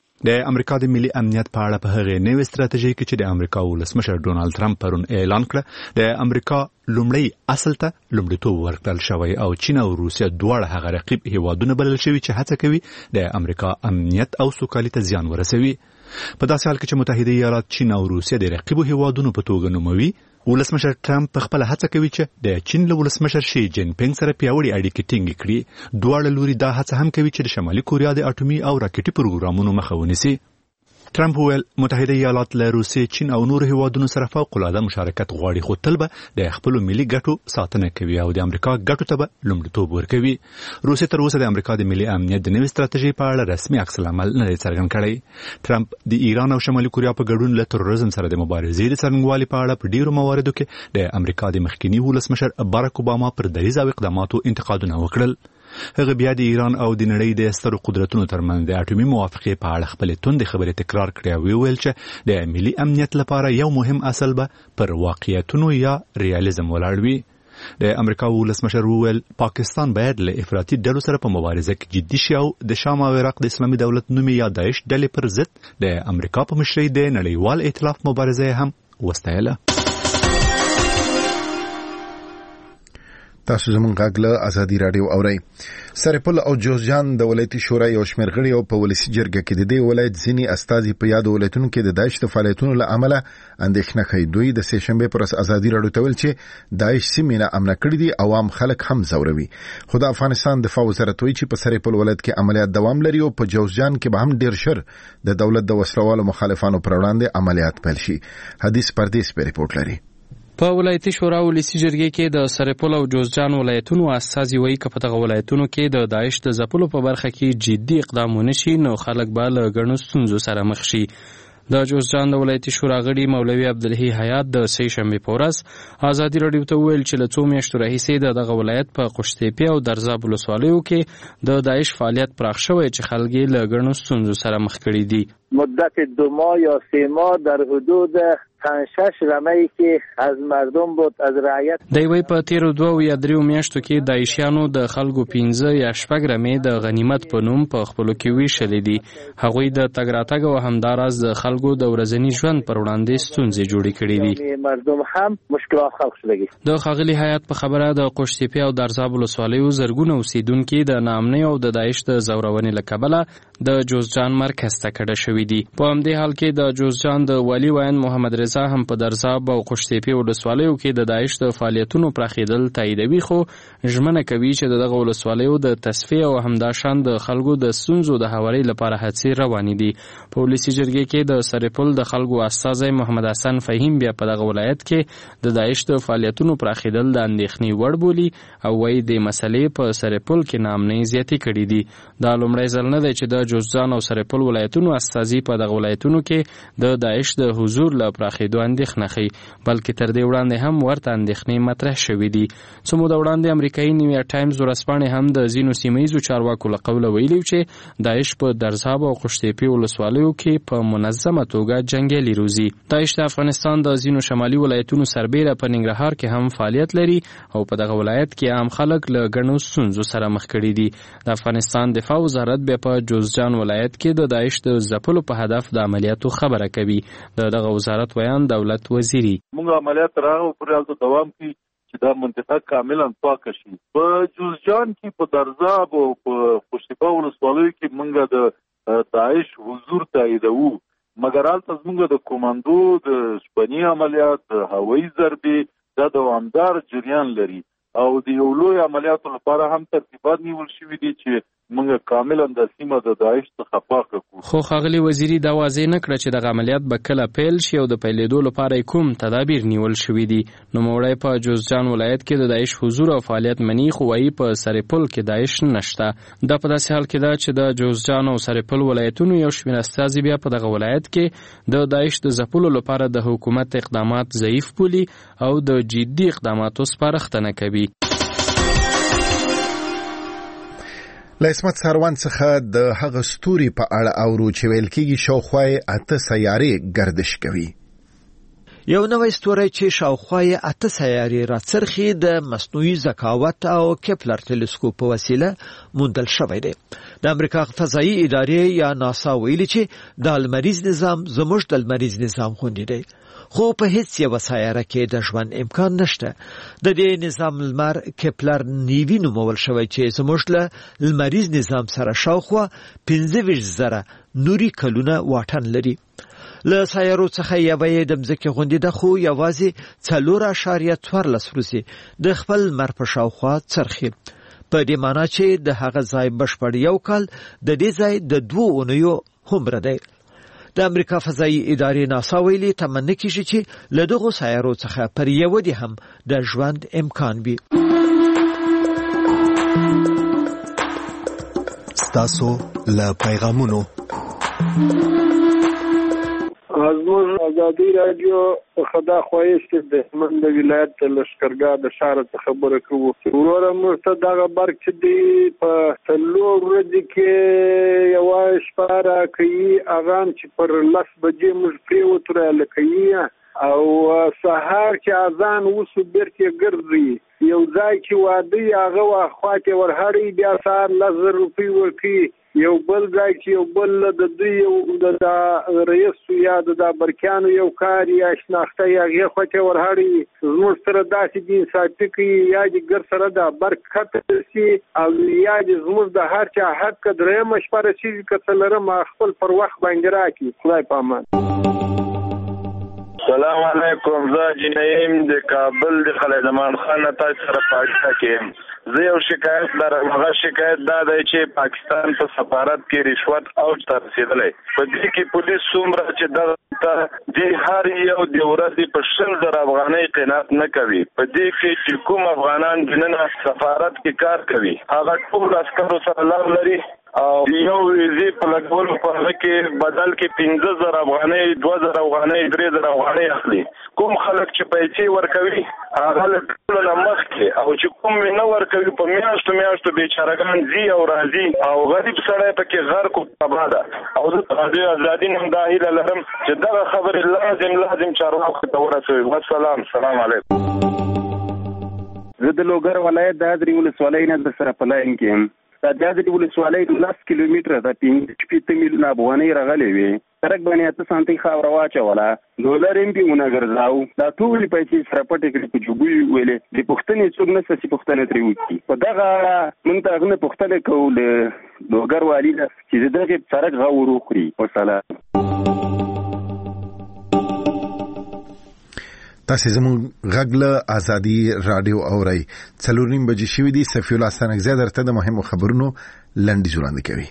د امریکا د ملي امنیت په اړه په هغه نوې ستراتیژي کې چې د امریکا ولسمشر ډونالد ټرمپ پرون اعلان کړ، د امریکا لومړی اصل ته لومړیتوب ورکړل شوی او چین او روسیا دواړه هغه رقیب هیوادونه بلل شوي چې هڅه کوي د امریکا امنیت او سوکالۍ ته زیان ورسوي. په داسې حال کې چې متحده ایالات چین او روسیا د رقیب هیوادونو په توګه نوموي، ولسمشر ټرمپ په خپل هڅه کوي چې د چین له ولسمشر شي جین پینګ سره پیاوړي اړیکې ټینګې کړي. دواړه لوري دا هڅه هم کوي چې د شمالي کوریا د اټومي او راکټي پروګرامونو مخه ونیسي. ټرمپ ویل متحده ایالات له روسیې، چین او نورو هیوادونو سره فوق العاده مشارکت غواړي، خو تل به د خپل ملي ګټو ساتنه کوي او د امریکا ګټو ته به لومړیتوب ورکوي. روسیې تر اوسه د امریکا د ملي امنیت د نوې ستراتیژۍ په اړه رسمي عکس العمل نه دی څرګند کړی. ټرمپ د ایران او شمالي کوریا په ګډون له تروریزم سره د مبارزې د څرنګوالي په اړه په ډیرو مواردو کې د امریکا د مخکنی ولسمشر باراک اوباما پر دریځ او اقداماتو انتقادونه وکړل. هغه بیا د ایران او د نړۍ د سترو قدرتونو ترمنځ د اټومي موافقې په اړه خپل توندې خبرې تکرار کړې او ویل چې د ملي امنیت لپاره یو مهم اصل به پر واقعیتونو یا ریالیزم ولاړ وي. د امریکا ولسمشر وویل پاکستان باید له افراطي ډلو سره په مبارزه کې جدي شي او د شام او عراق د اسلامي دولت نومي یا داعش ډلې پر ضد د امریکا په مشرۍ د نړیوال ائتلاف مبارزه هم وستایله. تاسو زموږ غږ له ازادي رادیو اورئ. سرپل او جوزجان د ولایتي شورا یو شمېر غړي او په ولسی جرګه کې د دې ولایت ځینی استازي په یاد ولایتونو کې د داعش د فعالیتونو له امله اندېښنه کوي. دوی د سه شنبه پر ازادي رادیو ته ویل چې داعش سیمه امن کړی دي، عوام خلک هم زوروي. خو د افغانستان دفاع وزارت وایي چې په سرپل ولایت کې عملیات دوام لري او په جوزجان کې به هم ډیر شر د دولت د وسلوالو مخالفانو پر وړاندې عملیات پیل شي. حدیث پردیس په ریپورت لري. په ولایتي شورا ولسی جرګې کې د سرپل او جوزجان ولایتونو استازي وایي چې په دغه ولایتونو کې د داعش د ځپلو په برخه کې جدي اقدام ونشي نو خلک به له ګڼو ستونزو سره مخ شي. د جوزجان د ولایتي شورا غړي مولوي عبدالحی حیات د سه شنبه په ورځ ازادي رادیو ته ویل چې له څو میاشتو راهیسې دغه ولایت په قشتېپی او درزاب ولسوالیو کې د داعش فعالیت پراخ شوی چې خلک له ګڼو ستونزو سره مخ کړي دي. مدت 2 ماه یا 3 ماه در حدود خانشاش رمایی که از مردم بود از رعیت دوی په تیرو 2 یا 3 میاشتو کې داعشیانو د خلکو 15 یا 6 رمې د غنیمت په نوم په خپلو کې ویشلې دي. هغوی د تګ راتګ او همداراز د خلکو د ورځني ژوند پر وړاندې ستونزې جوړې کړې دي. مردم هم مشکلات خلق شدهږي. د ښاغلي حیات په خبره د قوشتېپې او درزاب ولسوالیو زرګونه اوسیدونکي د ناامنۍ او د داعش د زورونې له کبله د جوزجان مرکز ته کډه شوي دي. په همدې حال کې د جوزجان د والي ویاند محمد رضا هم په درزاب او قوشتېپې ولسوالیو کې د داعش د فعالیتونو پراخېدل تاییدوي، خو ژمنه کوي چې دغه ولسوالیو د تصفیه او همداشان د خلکو د ستونزو د هواري لپاره هڅې روانې دي. په ولسي جرګې کې د سرپل د خلکو استازی محمد حسن فهیم بیا په دغه ولایت کې د داعش د فعالیتونو پراخېدل د اندېښنې وړ بولي او وایي د مسلې په سرپل کې ناامنۍ زیاتې کړې دي. دا لومړی ځل نه دی چې د جوزجان او سرپل ولایتونو استازي په دغه ولایتونو کې د داعش د حضور له پراخېدو اندېښنه ښیي، بلکې تر دې وړاندې هم ورته اندېښنې مطرح شوې دي. څه موده وړاندې امریکایي نیویارک ټایمز ورځپاڼې هم د ځینو سیمهییزو چارواکو له قوله ویلي چې داعش په درزاب او قوشتېپې ولسوالیو کې په منظمه توګه جنګیالي روزي. داعش د افغانستان د ځینو شمالي ولایتونو سربیره په ننګرهار کې هم فعالیت لري او په دغه ولایت کې عام خلک له ګڼو ستونزو سره مخ کړي دي. د افغانستان دفاع وزارت بیا په جوزجان ولایت کې د داعش د ځپلو په هدف د عملیاتو خبره کوي. دغه وزارت ویان دولت وزیری موږ عملیات راغو پرې دوام کوي چې دا منطقه کاملا پاکه شي. په جوزجان کې په درزاب او په قوشتېپه ولسوالیو کې موږ د داعش حضور تاییدوو، مګر هلته زموږ د کوماندو د شپني عملیات د هوایي ضربې دا دوامدار جریان لري او د یو لوی عملیاتو لپاره هم ترتیبات نیول شوي دي چې موږ کاملا د سیمه د داعش څخه پاکه کړو. خو ښاغلي وزیري دا واضح نه کړه چې دغه عملیات به کله پیل شي او د پیلېدو لپاره کوم تدابیر نیول شوي دي. نوموړی په جوزجان ولایت کې د داعش حضور او فعالیت مني، خو وایي په سرپل کې داعش نشته. دا په داسې حال کې ده چې د جوزجان او سرپل ولایتونو یو شمېر استازي بیا په دغه ولایت کې د داعش د ځپلو لپاره د حکومت اقدامات ضعیف بولي او د جدي اقداماتو سپارښتنه کوي. له عصمت سروان څخه د هغه ستوري په اړه اورو چې ویل کېږي شاوخوا 8 سیارې گردش کوي. یو نوې ستوری چې شاوخوا 8 سیارې راڅرخي د مصنوعي ذکاوت او کپلر ټلسکوپ په وسیله موندل شوی دی. د امریکا فضایي ادارې یا ناسا ویلي چې د لمریز نظام زموږ د لمریز نظام غوندې دی، خو په هیڅ یو سیاره کې د ژوند امکان نشته. د دې نظام لمر کپلر نیوی نومول شوی چې زموږ له لمریز نظام سره شاوخوا 15,000 نوري کلونه واټن لري. له سیارو څخه یوه د مځکې غوندې ده، خو یوازې 4.14 ورځې د خپل لمر په شاوخوا څرخي، په دې معنی چې د هغه ځای بشپړ یو کال د دې ځای د 2 اونیو هومره دی. د امریکا فضایي ادارې ناسا ویلي تمنه کیږي چې له دغو سیارو څخه پر یو دی هم د ژوند امکان وي. ستاسو له پیغامونو زموږ ازادي رادیو خدا خواهش د هلمند ولایت د لښکرګاه د ښار څخه خبره کوو. وروره موږ ته دغه برق چې دی په 3 ورځې کې یوه شپه راکوي، هغه هم چې پر 10 بجې موږ پرېوتو رالکوي او سهار چې اذان وسو بیرته ګرځي، یو ځای چې واده هغه خوا کې ورهړي بیا سهار 10,000 روپۍ ورکوي، یو بل ځای چې یو بل د دوی یو د رئیس یا د برکیانو یو کار یا شناخته یا هغې خوا کې ورهړي، زموږ سره داسې دي انصافي کوي یا د ګر سره د برق ختم شي او یا د زموږ د هر چا حق که درېیمه شپه رسېږي که څه لرم خپل پر وخت باندې راکړي. خدای په امان. سلام علیکم، زه جنایم د کابل د خالد زمان خان تاسو سره پاتې کېم. زه یو شکایت لرم، هغه شکایت دا دی چې پاکستان په سفارت کې رشوت اوج ته رسېدلی. په دې کې پولیس څومره چې دغه د هر یو د ورځې په 100,000 افغانۍ قناعت نه کوي. په دې کې چې کوم افغانان دننه سفارت کې کار کوي هغه ټول عسکرو سره لار لري او یو ویزه په لګولو په هغه کې بدل کې 15000 افغانۍ 2000 افغانۍ 3000 افغانۍ اخلي. کوم خلک چې پیسې ورکوي هغه له مخ کې او چې کوم نه ورکوي په میاشتو بیچارهګان زی او راځي او غریب سړی پکې غرق او تباه ده. او د ازادي نن دا هیله لرم چې دا خبره لازم چارواکو ته ورسوي. والسلام سلام علیکم. زه د لوګر ولایت د ادري ولسوالۍ نه د سره پلاین کې د ادري ولسوالۍ 10 کیلومتره د 15 میلیونه افغانۍ راغلي وي. سرک باندې 8 سانتي خاور واچوله ډالر هم پیونه ګرځاو. دا ټول پیسې سره پټې کړې په جوبوي ویلې د پښتنې څوک نه سې پښتنې ترې وکړي. په دغه مونږ ته غنه پښتنې کول لوګر والی چې دغه سرک غوړ وکړي. والسلام. تاسو زموږ غږله ازادي رادیو اورئ. 4:30 بجې شوې دي. صفی الله ستانکزی درته د مهمو خبرونو لنډیز وړاندې کوي.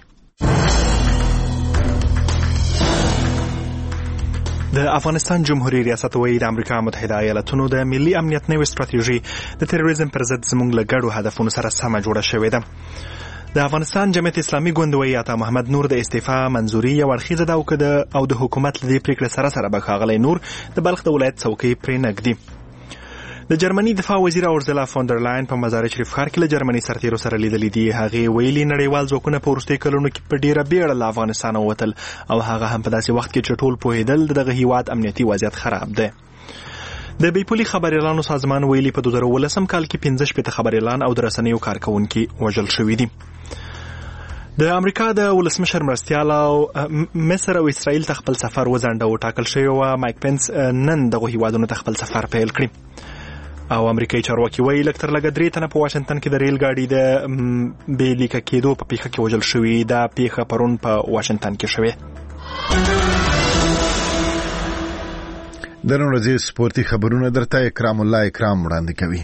د افغانستان جمهوریت ریاست وایي د امریکا متحده ایالاتونو د ملي امنیت نوې ستراتیژي د تروریزم پر ضد زموږ له ګډو هدفونو سره سمه جوړه شوې ده. د افغانستان جمعیت اسلامي ګوند وایي عطا محمد نور د استعفا منزوري یو اړخیزه ده او د حکومت له دې پریکړې سره به ښاغلی نور د بلخ د ولایت څوکۍ پرې نږدي. د جرمني دفاع وزیر اورزلا فوندر لاین په مزار شریف ښار کې له جرمني سرتیرو سره لیدلې دي. هغه ویلي نړیوال ځواکونه په وروستیو کلونو کې په ډیره بیړه له افغانستان ووتل او هغه هم په داسې وخت کې چې ټول پوهېدل دغه هیواد امنیتي وضعیت خراب دی. د بیپولي خبريالانو سازمان ویلي په 2018 کال کې 15 خبريالان او د رسنیو کارکونکي وژل شوي دي. د امریکا د ولسمشر مرستیال او مصر او اسرائیل ته خپل سفر وځنډ او ټاکل شوی و. مایک پنس نن دغه هیوادونو ته خپل سفر پیل کړی او امریکایي چارواکي وایي لږ تر لږه 3 تنه په واشنگټن کې د ریل ګاډي د بې لیکه کېدو په پیښه کې وژل شوي. دا پیښه پرون په واشنگټن کې شوې. د نن ورځې سپورتي خبرونه درته اکرام الله وړاندې کوي.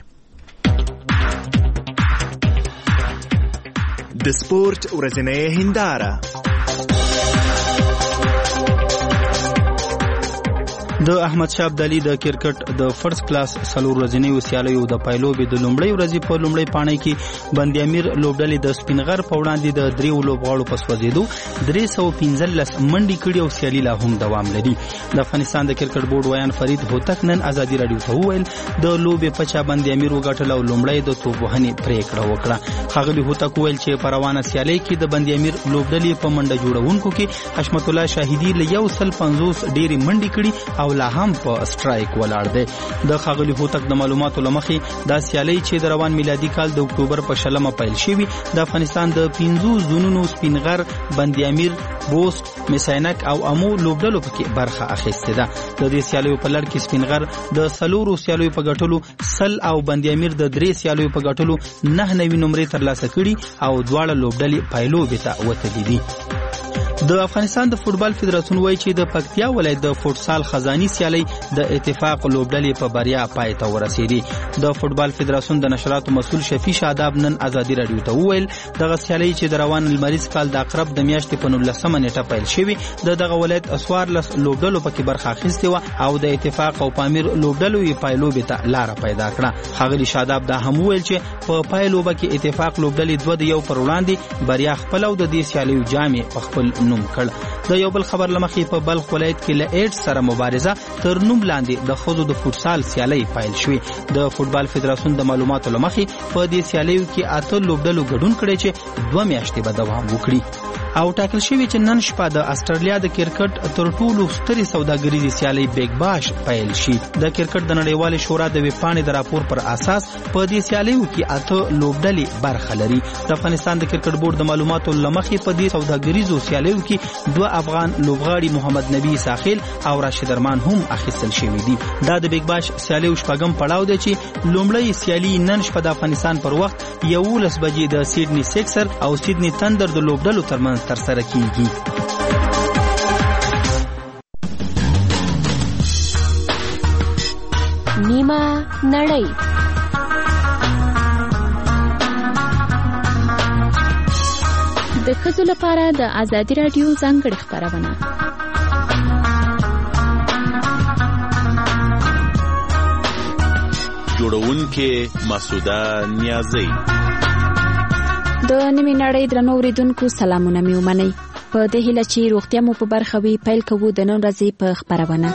د سپورت ورځنۍ هنداره. د احمد شاه ابدالي د کرکټ د فرست کلاس سلور ورځنۍ وسیالو د پایلوبې د لومړۍ ورځې په لومړۍ پاڼۍ کې بندي امیر لوبډلې د سپینغر په وړاندې د 3 لوبغاړو په سوځېدو 315 منډي کړي او سیالي لا هم دوام لري. د افغانستان د کرکټ بورډ ویان فرید هوتک نن ازادي رادیو ته وویل د لوبې په چا بندي امیر وګټل او لومړی د توپ وهنې پریکړه وکړه. ښاغلي هوتک وویل چې په روانه سیالۍ کې د بندي امیر لوبډلې په منډه جوړونکو کې حشمت الله شاهدي له 150 ډېری منډي کړي او لا هم په سټرایک ولاړ دی. د ښاغلي هوتک د معلوماتو لمخې دا سیالۍ چې د روان میلادي کال د اکتوبر په 20 پیل شوی د افغانستان د 5 زونونو سپینغر بندي امیر بوست مساینک او امو لوبډلو پکې برخه اخیسته ده. د دې سیالیو په لړ کې سپینغر د سلورو سیالیو په ګټلو سل او بندي امیر د 3 سیالیو په ګټلو 9 نوي نمرې ترلاسه کړي او دواړه لوبډلې پایلوبې ته وتلې دي. د افغانستان د فوتبال فدراسیون وایي چې د پکتیا ولایت د فوتسال خزاني سیالي د اتفاق لوبډلې په بریا پای ته ورسېدي. د فوتبال فدراسیون د نشراتو مسؤل شفیع شاداب نن ازادي رادیو ته وویل دغه سیالي چې د روان المریض کال د اقرب د میاشتې په 19 نیټه پیل شوی دغه ولایت اسوار لس لوبډلو پکې برخه اخیستې و او د اتفاق او پامیر لوبډلو یې پایلوبې ته لار پیدا کړه. ښاغلي شاداب دا هم وویل چې په پایلوبه کې اتفاق لوبډلې 2-1 پر وړاندې بریا خپل او د دې سیالي جامع په خپل نوم کړ. د یو بل خبر لمخې په بلخ ولایت کې له ایډز سره مبارزه تر نوم لاندې د خوځو د فوتسال سیالي پیل شوې. د فوتبال فدراسیون د معلوماتو لمخې په دې سیالیو کې 8 لوبډلو ګډون کړي چې 2 میاشتې به دوام وکړي او ټاکل شوی چې نن شپه د استرالیا د کرکټ تر ټولو سترې سوداګریزي سیالي بیگ باش پیل شي. د کرکټ د نړیوالې شورا د ویبپاڼې د راپور پر اساس په دې سیالیو کې 8 لوبډلې برخه لري. د افغانستان د کرکټ بورډ د معلوماتو لمخې په دې سوداګریزو سیالیو کې 2 افغان لوبغاړي محمد نبی ساحل او راشد ارمان هم اخیستل شوی دي. دا د بیگ باش سیالیو شپږم پړاو دی چې لومړی سیالي نن شپه د افغانستان پر وخت 11 بجې د سیډني سکسر او سیډني تندر د لوبډلو ترمنځ ترسره کیږي. نیمه نړۍ د ښځو لپاره د ازادي رادیو ځانګړې خپرونه. جوړونکې مسعوده نیازی، د نیمې نړۍ درنو اوریدونکو سلامونه مې ومنئ. په دې هیله چې روغتیا مو په برخه وي، پیل کوو د نن ورځې په خبرونه.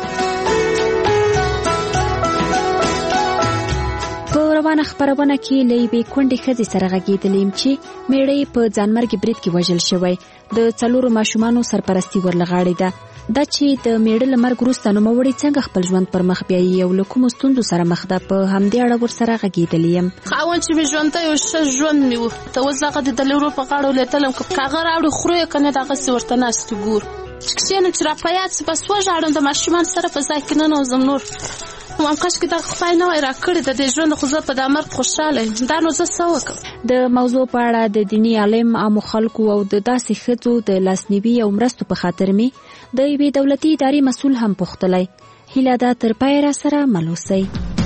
په روانه خبرونه کې له یوې کونډې ښځې سره غږېدلې چې میړه یې په ځانمرګي برید کې وژل شوی. د 4 ماشومانو سرپرستي ورلغاړې ده. دا چې د میړه له مرګ وروسته نوموړې څنګه خپل ژوند پر مخ بیایي او له کومو ستونزو سره مخ ده، په همدې اړه ورسره غږېدلې یم. خاوند چې مې ژوند ته یو ښه ژوند مې و، ته اوس هغه د لورو په غاړه ولیدلم که هغه راوړي خورو یې که نه دغسې ورته ناست ګور چې کښېنه چې را په یاد سي بس وژاړم د ماشومان سره په ځای کې ننوځم. نور کاش کې دغه خدای نه وای راکړی د دې ژوند، خو زه په دا مرګ خوشحاله یم. دا نو زه څه وکړم؟ د موضوع په اړه د دیني عالم، عامو خلکو او د داسې ښځو د لاسنیوي او مرستو په خاطر مې د یوې دولتي ادارې مسؤل هم پوښتلی. هیله ده تر پایه را سره مل اوسئ.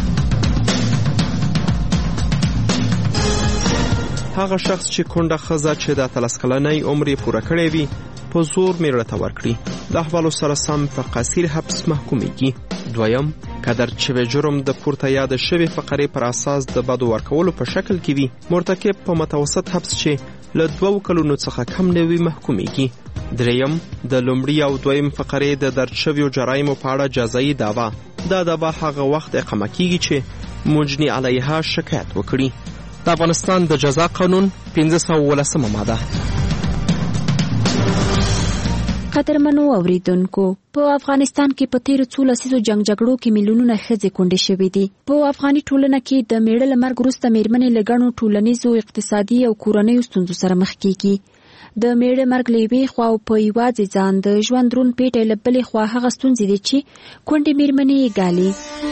هغه شخص چې کونډه ښځه چې د 13 کلنۍ عمر یې پوره کړی وي په زور میړه ته ورکړي، د احوالو سره سم په قصیر حبس محکومیږي. دویم، قدر چې جرم د پورته یاد شوی فقرې پر اساس د بدو ورکولو په شکل کې وي، مرتکب په متوسط حبس چې له 2 کلونو څخه کم نه وي محکومیږي. دریم، د لومړي او دویم فقرې د درج شویو جرایمو په اړه جزایي دعوا. دا دعوا هغه وخت اقامه کیږي چې مجنی علیها شکایت وکړي. د افغانستان د جزا قانون 513 ماده. قدرمنو اوریدونکو، په افغانستان کې په تیر 4 لسیزو جګړو کې میلیونونه ښځې کونډې شوې دي. په افغاني ټولنه کې د میړه له مرګ وروسته میرمنې له ګڼو ټولنیزو، اقتصادي او کورنیو ستونزو سره مخ کیږي. د میړه مرګ له یوې خوا او په یوازې ځان د ژوند درون پیټی له بلې خوا هغه ستونزې دي چې کونډې میرمنې یې ګالي.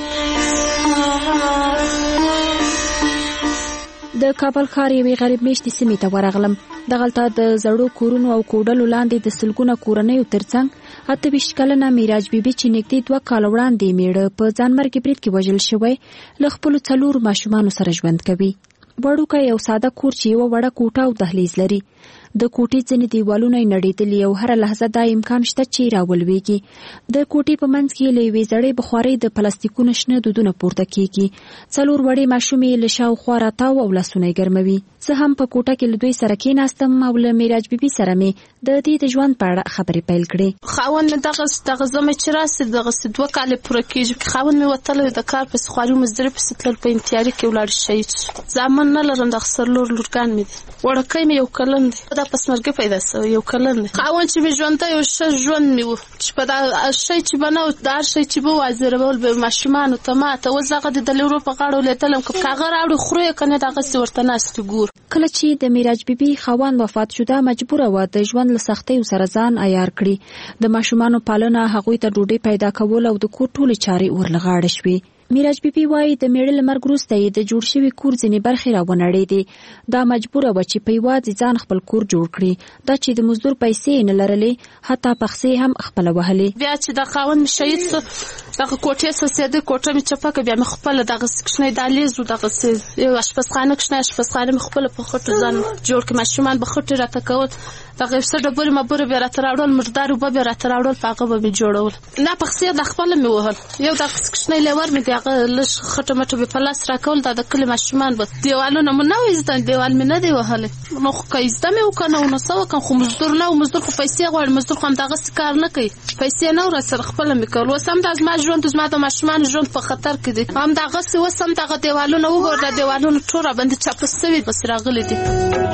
د کابل ښار یوې غریب میشتې سیمې ته ورغلم. دغلته د زړو کورونو او کوډلو لاندې د سلګونه کورنیو ترڅنګ 28 کلنه میراج بیبي چې نږدې 2 کال وړاندې میړه په ځانمرګي برید کې وژل شوی، له خپلو 4 ماشومانو سره ژوند کوي. وړوکی یو ساده کور چې یوه وړه کوټه او دهلیز لري. د کوټې ځینې دیوالونه یې نړېدلي او هره لحظه دا امکان شته چې راولویږي. د کوټې په منځ کې له یوې زړې بخارۍ د پلاستیکونو شنه دودونه پورته کېږي. 4 وړې ماشومې له شاوخوا راتاو او لاسونه یې ګرموي. زه هم په کوټه کې له دوی سره کېناستم او له میراج بیبي سره مې د دې د ژوند په اړه خبرې پیل کړې. خاوند مې دغه زمې چې راسي دغسې 2 کاله پوره کېږي. خاوند مې وتلی د کار پسې خواري مزدورۍ پسې تلل، په امتیاري کې ولاړ شهید شو. زامن نه لرم، دغه سرلور لورګان مې دي. وړکی مې 1 کلن دی، دا پسمرګي پیدا شوی 1 کلن دی. خاوند چې مې ژوند ته یو ښه ژوند مې و چې په دا شی چې به نه و، دا هر شی چې به وازرول به ماشومانو ته ماته. اوس هغه د لورو په غاړه ولیدلم که هغه راوړي خورو یې که نه دغسې ورته ناست ګور. کله چې د میراج بیبي خاوند وفات شو، دا مجبوره وه د ژوند له سختیو سره ځان عیار کړي. د ماشومانو پالنه، هغوی ته ډوډۍ پیدا کول او د کور ټولې چارې ورلغاړه شوې. میراج بیبي وایي د میړه له مرګ وروسته یې د جوړ شوي کور ځینې برخې راونړېدې. دا مجبوره وه چې په یوازې ځان خپل کور جوړ کړي. دا چې د مزدور پیسې یې نه لرلې، حتی پخسې هم خپله وهلې. بیا چې د خاوند مې شهید سو، دغه کوټې سوسېدې، کوټه مې چپه کړه. بیا مې خپله دغسې کوچنی دهلیز و، دغسې یو اشپزخانه کوچنی اشپزخانه مې خپله په خټو ځان جوړ کړې. ماشومان به خټې راته کول، دغه یو څه ډبرې مبرې بیا راته راوړل، مردار اوبه بیا راته راوړل، په هغه به مې جوړول. نه پخسې د خپله مې وهل. یو دغسې کوچنی لیور مې دی، هغه لږ خټه مټه مې په لاس راکول. دا د کلي ماشومان به دیوالونه مو نه وه زده، دیوال مې نه دی وهلی. نو خو که زده مې وکړه نو څه وکړم، خو مزدور نه و. مزدور خو پیسې غواړي، مزدور خو همدغسې کار نه کوي، پیسې نه و راسره، خپله مې کول. اوس هم دا زما ژوند، زما د ماشومانو ژوند په خطر کې دی. همدغسې اوس هم دغه دیوالونه وګوره، دا دیوالونه ټول راباندې چاپه سوي بس راغلي دي.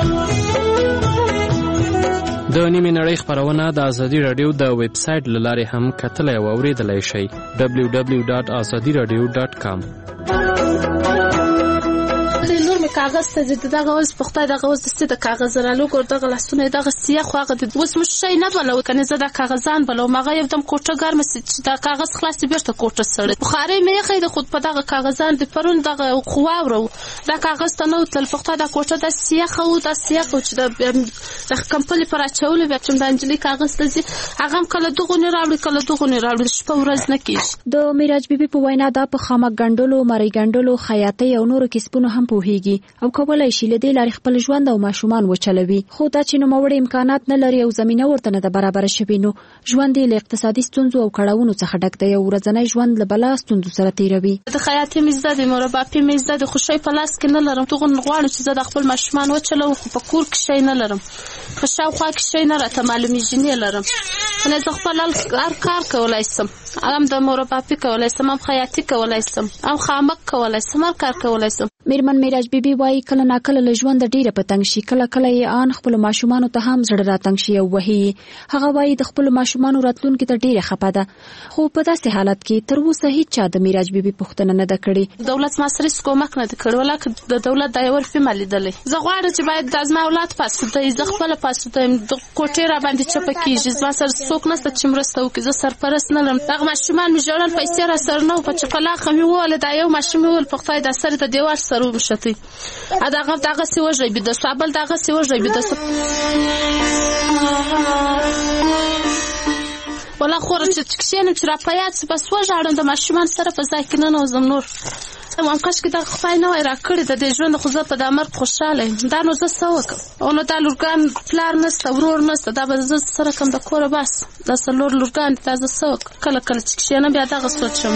د نیمې نړۍ خبرونه د ازادي راډیو د ویب سایټ له لارې هم کتلی او اورېدلی شئ. www.azadiradio.com. کاغذ ته دغه اوس په خدای دغه اوس د کاغذ رالو ګور دغه لاسونه دغه سیاه خو هغه اوس مش شي نه بلو کنه زه د کاغذان بلو مغه یو دم کوټه ګرم چې د کاغذ خلاص بیرته کوټه سره بخاري مې خې د خود په دغه کاغذان د پرون دغه خواورو دا کاغذ ته نو تل په خدای د کوټه د سیاه خو د سیاه خو چې د کمپنی پر اچول بیا چې د انجلي کاغذ لزي هغه کله دغه نه راوړي شپه ورځ نه کیږي. د میراج بیبي په وینا دا په خامک ګندلو، مری ګندلو، خیاطۍ او نورو کسبونو هم پوهیږي. او کولای شي له دې لارې خپل ژوند او ماشومان وچلوي. خو دا چې نوموړي امکانات نه لري او زمينه ورته نه برابر شوي، نو ژوند یې له اقتصادي ستونزو او کړاوونو څخه ډک دی او ورځنی ژوند له بلا ستونزو سره تیروي. د خیاطۍ مې زده، د مرباپۍ مې زده، د خوشۍ په لاس کې نه لرم. دغه غواړم چې زه د خپل ماشومان وچلوم، خو په کور کې شی نه لرم، په شاوخوا کې شی نه راته معلومیږي نه لرم. نو زه خپل هر کار کولای سم، هم د مرباپۍ کولای سم، هم خیاطۍ کولای سم، هم خامک کولای سم، هر کار کولای سم. میرمن میراج بیبي وایي کله ناکله له ژوند ډیره په تنګ شي، کله کله یې آن خپل ماشومان ته هم زړه راتنګ شي او وهي. هغه وایي د خپل ماشومان راتلونکي ته ډیره خپه ده، خو په داسې حالت کې تر اوسه هیڅ چا د میراج بیبي پوښتنه نه ده کړې. دولت ما سره کومک نه کړ، ولکه د دولت د یو فیمه لیدلې. زه غواړم چې باید د ازما اولاد پاسه د زه خپل پاسه د کوټې را باندې چپه کیږي. زما سره څوک نشته چې مرسته وکړي، زه سرپرست نه لرم. دغه ماشومان مې جوړل پیسې را سره نه په چپلاخه مې وله دا یو ماشوم ول په خدای د سره د دیوال سره ومشتي. دغه سی وژي به د صابل دغه سی وژي به د ولا خور چې کښینم چې را پیات بس وژاړم د ماشومان سره په ځای کې نه نوزم نور. هم کاش کې دا خپای نه وای را کړی د دې ژوند خو زه په د مرګ خوشاله یم. دا نو زه څه وکړم؟ او نو دا لورګان پلار نشته، ورور نشته، دا به زه سره کوم د کوره بس دا څلور لورګان دا زه څه وکړم؟ کله کله چې کښینم بیا دغه سوچم.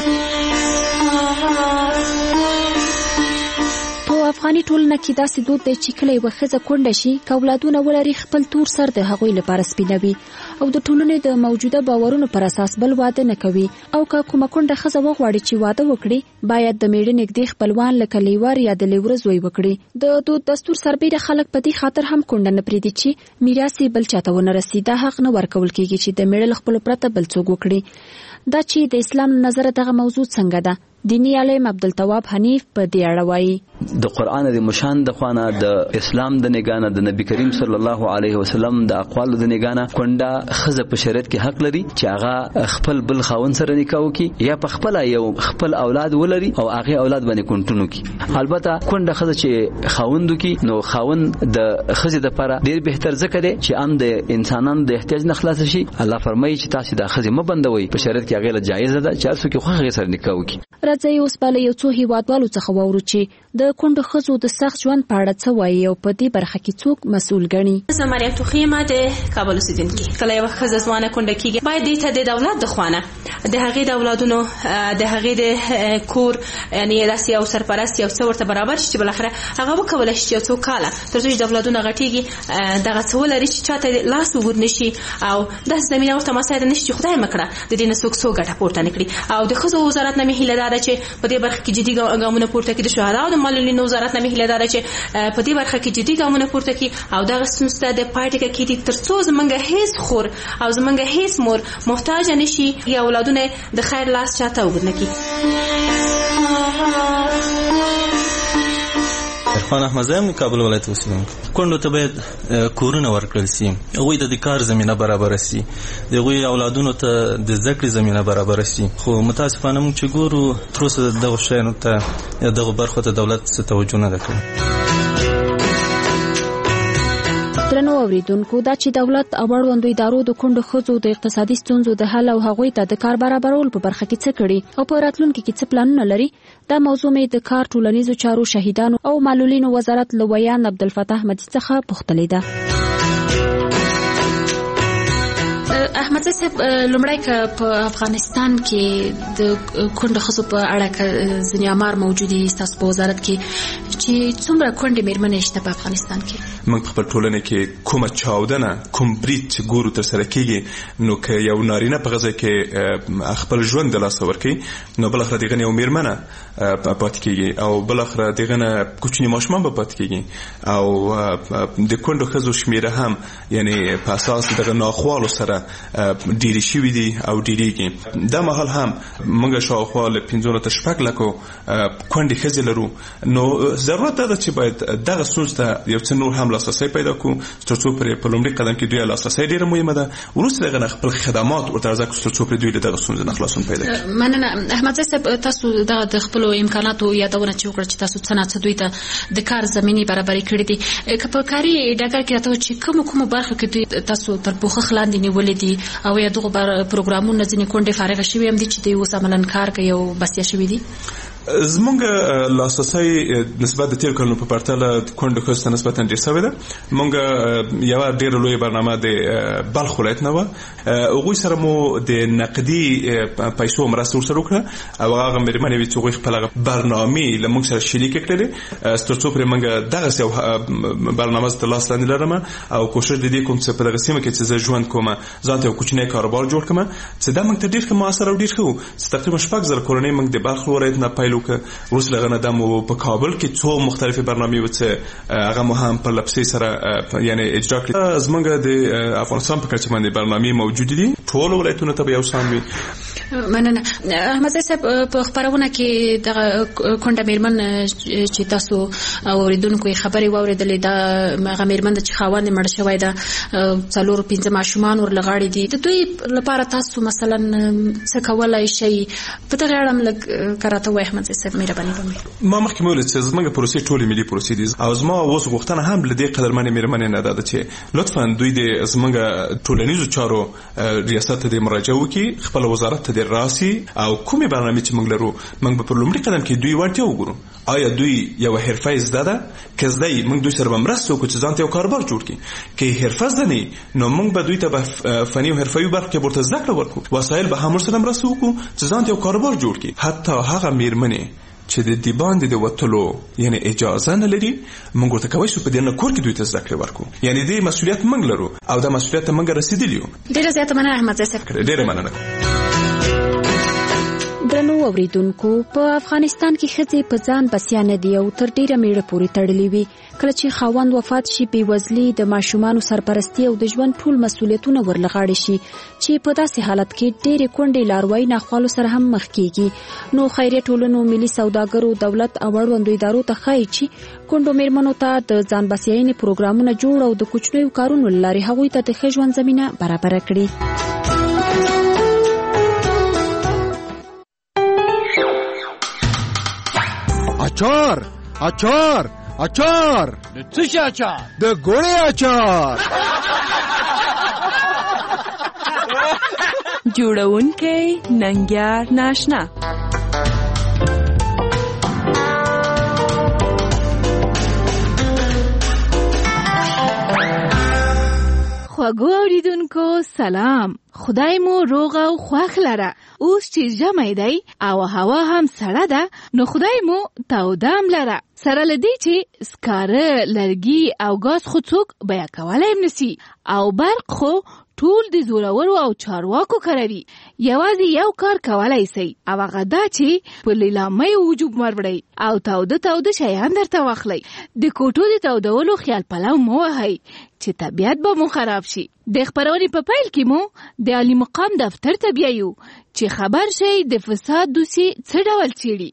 په افغاني ټولنه کې داسې دود دی چې کله یوه ښځه کونډه شي که اولادونه ولري خپل تور سر د هغوی لپاره سپینوي او د ټولنې د موجوده باورونو پر اساس بل واده نه کوي. او که کومه کونډه ښځه وغواړي چې واده وکړي باید د میړه نږدې خپلوان لکه لیوار یا د لیوره زوی وکړي. د دود دستور سربیره خلک په دې خاطر هم کونډه نه پرېږدي چې میراث یې بل چاته ونه رسي. دا حق نه ورکول کېږي چې د میړه له خپلو پرته بل څوک وکړي. دا چې د اسلام له نظره دغه موضوع څنګه ده؟ دینی عالم عبدالتواب حنیف په دې اړه وایي د قران د مشان د خوانه د اسلام د نگانه د نبی کریم صلی الله علیه وسلم د اقوال د نگانه کونډه خزه په شریعت کې حق لري چې هغه خپل بل خاون سره نکاح وکړي یا په خپل یو خپل اولاد ولري او هغه اولاد باندې کنټرول کړي. البته کونډه خزه چې خاوند وکړي نو خاوند د خزه د لپاره ډیر بهتر ځکه دی چې ام د انسانانو د احتیاج نه خلاص شي. الله فرمایي چې تاسو د خزه مبندوي په شریعت کې هغه جایز ده چې هر څوک خو سره نکاح وکړي. راځي اوس بل یو څو هیوادوالو څخه وورو چې د کونډو ښځو د سخت ژوند په اړه څه وایي او په دې برخه کې څوک مسؤل ګڼي. زه مریم توخیمه د کابل اوسیدونکې. کله یو ښځه ځوانه کونډه کېږي باید دې ته د دولت د خوانه د هغې د اولادونو د هغې د کور یعنې داسې یو سرپرست یو څه ورته برابر شي چې بالاخره هغه وکولی شي یو څو کاله تر څو چې د اولادونه غټېږي دغه څه ولري چې چاته لاس وګور نه شي او داسې زمینه ورته مساعده نه شي چې خدای مه کړه د دې نه څوک څو ګټه پورته نه کړي. او د ښځو وزارت نه مې هیله دا ده چې په دې برخه کې جدي ګامونه پورته کړي. د شهداو د معلولینو وزارت نه مې هیله دا ده چې په دې برخه کې جدي ګامونه پورته کړي او دغه ستونزې ته د پای ټکی کېږدي تر څو زموږ هېڅ خور او زموږ هېڅ مور محتاجه نه شي یا اولادونه د خیر لاس چاته وګور نه کړي. عرفان احمدزی هم کابل ولایت اوسیدونکی. کونډو ته باید کورونه ورکړل شي، هغوی ته د کار زمینه برابره شي، د هغوی اولادونو ته د زده کړې زمینه برابره شي. خو متاسفانه موږ چې ګورو تر اوسه دغو شیانو ته یا دغو برخو ته دولت څه توجه نه ده کړې. درنو اوریدونکو، دا چې دولت او اړوندو ادارو د کونډو ښځو د اقتصادي ستونزو د حل او هغوی ته د کار برابرولو په برخه کې څه کړي او په راتلونکي کې څه پلانونه لري، دا موضوع مې د کار ټولنیزو چارو شهیدانو او معلولینو وزارت له ویان عبدالفتاح احمدي څخه پوښتلې ده. احمد صاحب، لومړی که په افغانستان کې د کونډو ښځو په اړه ځینې آمار موجود دي ستاسو په وزارت کې چې څومره کونډې مېرمنې شته په افغانستان کې؟ موږ په خپل ټولنه کې کومه چاودنه کوم برید چې ګورو ترسره کېږي نو که یو نارینه په غزه کې خپل ژوند د لاسه ورکوي نو بالاخره دغه یو مېرمنه پاتې کېږي او بالاخره دغه نه کوچني ماشومان به پاتې کېږي او د کونډو ښځو شمېره هم یعنې په اساس دغه ناخوالو سره ډېرې شوي دي او ډېرېږي. دا مهال هم موږ شاوخوا له 15 تر 6 لکو کونډې ښځې لرو. نو ضرورت ده چې باید دغه ستونزې ته یو څه نور هم لاسرسی پیدا کړو تر څو په لومړي قدم کې دوی لاسرسی ډېره مهمه ده. وروسته دغه نه خپل خدمات ورته عرضه کړو تر څو دوی له دغه ستونزې نه خلاصون پیدا کړي. مننه. احمد صاحب، تاسو د خپلو امکاناتو یادونه چې وکړه چې تاسو څه نه څه دوی ته د کار زمینې برابرې کړې دي، که په کاري ډګر کې راته چې کومو برخو کې دوی تاسو تر پوښښ لاندې نیولې دي او یا دغه پروګرامونه ځینې کونډې فارغه شوي هم دي چې دوی اوس عملاً کار کوي او بسیا شوي دي؟ زمونږ لاسرسی نسبت د تیر کلونو په پرتله کونډو ښځو ته نسبتا ډېر شوی ده. مونږ یوه ډېره لویه برنامه د بلخ ولایت نه وه، هغوی سره مو د نقدي پیسو مرسته ورسره وکړه او هغه مېرمنې وې چې هغوی خپل هغه برنامې له مونږ سره شریکې کړلې تر څو پرې مونږ دغسې یو برنامه زه تر لاس لاندې لرم او کوشش د دې کوم چې په دغه سیمه کې چې زه ژوند کوم ځان ته یو کوچنی کاروبار جوړ کړم چې دا مونږ ته ډېر ښه مؤثر او ډېر ښه و چې تقریبا 6,000 کورنۍ مونږ د بلخ ولایت نه پیل وکړه. وروسته له هغه نه دا مو په کابل کې څو مختلفې برنامې وې چې هغه مو هم پرله پسې سره یعنې اجرا کړې. زمونږ د افغانستان په کچه باندې برنامې موجودې دي، ټولو ولایتونو ته به یو شان وي. مننه. احمد صاحب په خبرونه کې دغه کونډه میرمن چې تاسو اوریدونکو یې خبرې واوریدلې، دا هغه میرمن چې خاوند مړ شوی ده 4-5 ماشومان ورلغاړي دي، د دوی لپاره تاسو مثلا څه کولای شئ؟ په دغه اړه لږ کراته وای احمد صاحب مهرباني وکړئ. ما مخکې وویل چې زموږ پروسې ټولې ملي پروسې دي او زما اوس غوښتنه هم له دې قدرمنې میرمنې نه ده چې لطفا دوی د زموږ ټولنیزو چارو ریاست ته د مراجعه وکړي، خپل وزارت ته د راسي او کومې برنامې چې موږ لرو موږ به په لومړي قدم کې دوی وړتیا وګورو. آیا دوی یو حرفه زده ده؟ که زده یې موږ دوی سره به مرسته وکړو چې ځان ته یو کاروبار جوړ کړي. که یې حرفه زده نه نو موږ به دوی ته په فني او حرفوي برخه کې ورته زده کړه ورکړو، وسایل به هم ورسره مرسته وکړو چې ځان ته یو کاروبار جوړ کړي. حتی هغه میرمنې چې د دې باندې د وتلو یعنی اجازه نه لري موږ ورته کولی شو په دې نه کور کې دوی ته زده کړه ورکړو. یعنی دې مسؤلیت موږ لرو او دا مسؤلیت ته موږ رسېدلي یو. ډېره زیاته مننه احمد صاحب. ډېره مننه. درنو اوریدونکو، په افغانستان کې ښځې په ځان بسیانه دي او تر ډیره میړه پورې تړلې وي. کله چې خاوند وفات شي، بېوزلي، د ماشومانو سرپرستی او د ژوند ټول مسؤلیتونه ورلغاړي شي چې په داسې حالت کې ډېرې کونډې لاروي ناخوالو سره هم مخ کیږي. نو خیریه ټولنو، ملي سوداګرو، دولت او اړوندو ادارو ته ښایي چې کونډو میرمنو ته د ځان بسیاینې پروګرامونه جوړ او د کوچنیو کارونو له لارې هغوی ته د ښه ژوند زمینه برابره کړي. اچار اچار اچار د څه شي اچار؟ د ګوړې اچار. جوړونکی ننګیار ناشنا. خواږو اوریدونکو سلام، خدای مو روغ او خوښ لره. اوس چې ژمی دی او هوا هم سړه ده نو خدای مو تودام لره. سره لدی چې سکاره، لرګي او ګاز خو څوک بیه کولی هم نسی او برق خو ټول د زورورو او چارواکو کاروي. یوازې یو کار کولای سي او هغه دا چې په لیلامۍ وجوب مروړئ او تاوده شیان درته واخلئ. د کوټو د تودولو خیال پلو مو وهئ چې طبیعت به مو خراب شي. د خپرونې په پیل کې مو د عالی مقام دفتر ته بیایو چې خبر شئ د فساد دوسیې څه ډول څیړي.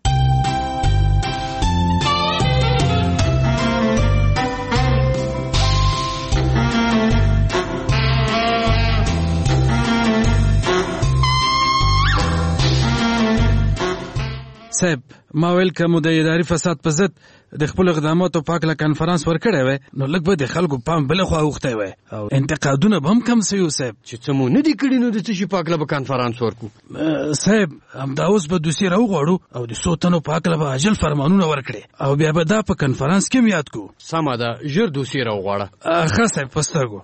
صاحب، ما ویل کوم د اداري فساد په ضد د خپل اقداماتو په اړه کانفرنس ورکړی وای نو لږ به د خلکو پام بل خو اوخته وای او انتقادونه به هم کم سيو. صاحب چې څه مو نه دي کړی نو د څه شي په اړه به کانفرنس ورکو؟ صاحب همدا اوس به دوسی راوغواړو او د سوتنو په اړه به عاجل فرمانونه ورکړي او بیا به دا په کانفرنس کې یاد کو. سمه ده، ژر دوسی راوغواړه. ښه صاحب، پسترګو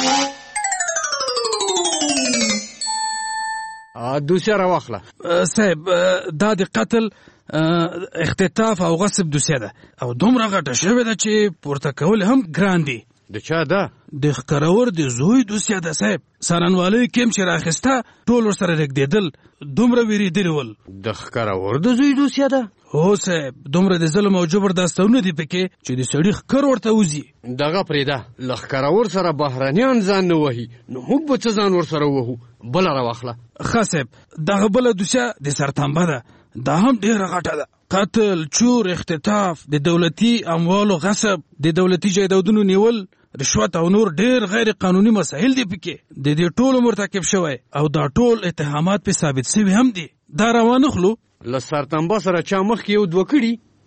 دوسیه راواخله. صاحب دا د قتل، اختطاف او غصب دوسیه ده او دومره غټه شوې ده چې پورته کول هم ګران دي. د چا ده؟ د ښکارور د زوی دوسیه ده صاحب. څارنوالۍ کیم چې راخسته ټول ورسره رږدېدل، دومره ویرېدلي ول. د ښکارور د زوی دوسیه ده؟ هو صاحب، دومره د ظلم او جبر داستانونه دي پکې چې د سړي ښکر ورته وځي. دغه پرېږده، له ښکارور سره بهرنیان ځان نه وهي نو موږ به څه ځان ورسره وهو؟ بله راواخله. ښه صاحب، دغه بله دوسیه د سرتنبه ده، دا هم ډېره غټه ده. قتل، چور، اختطاف، د دولتي اموالو غصب، د دولتي جایدادونو نیول، رشوت او نور ډېر غیر قانوني مسایل دي پکې. د دې ټولو مرتکب شوی او دا ټول اتهامات په ثابت شوي هم دي. دا روانه خلو له سرتنبه سره چا مخکې یو دوه کړي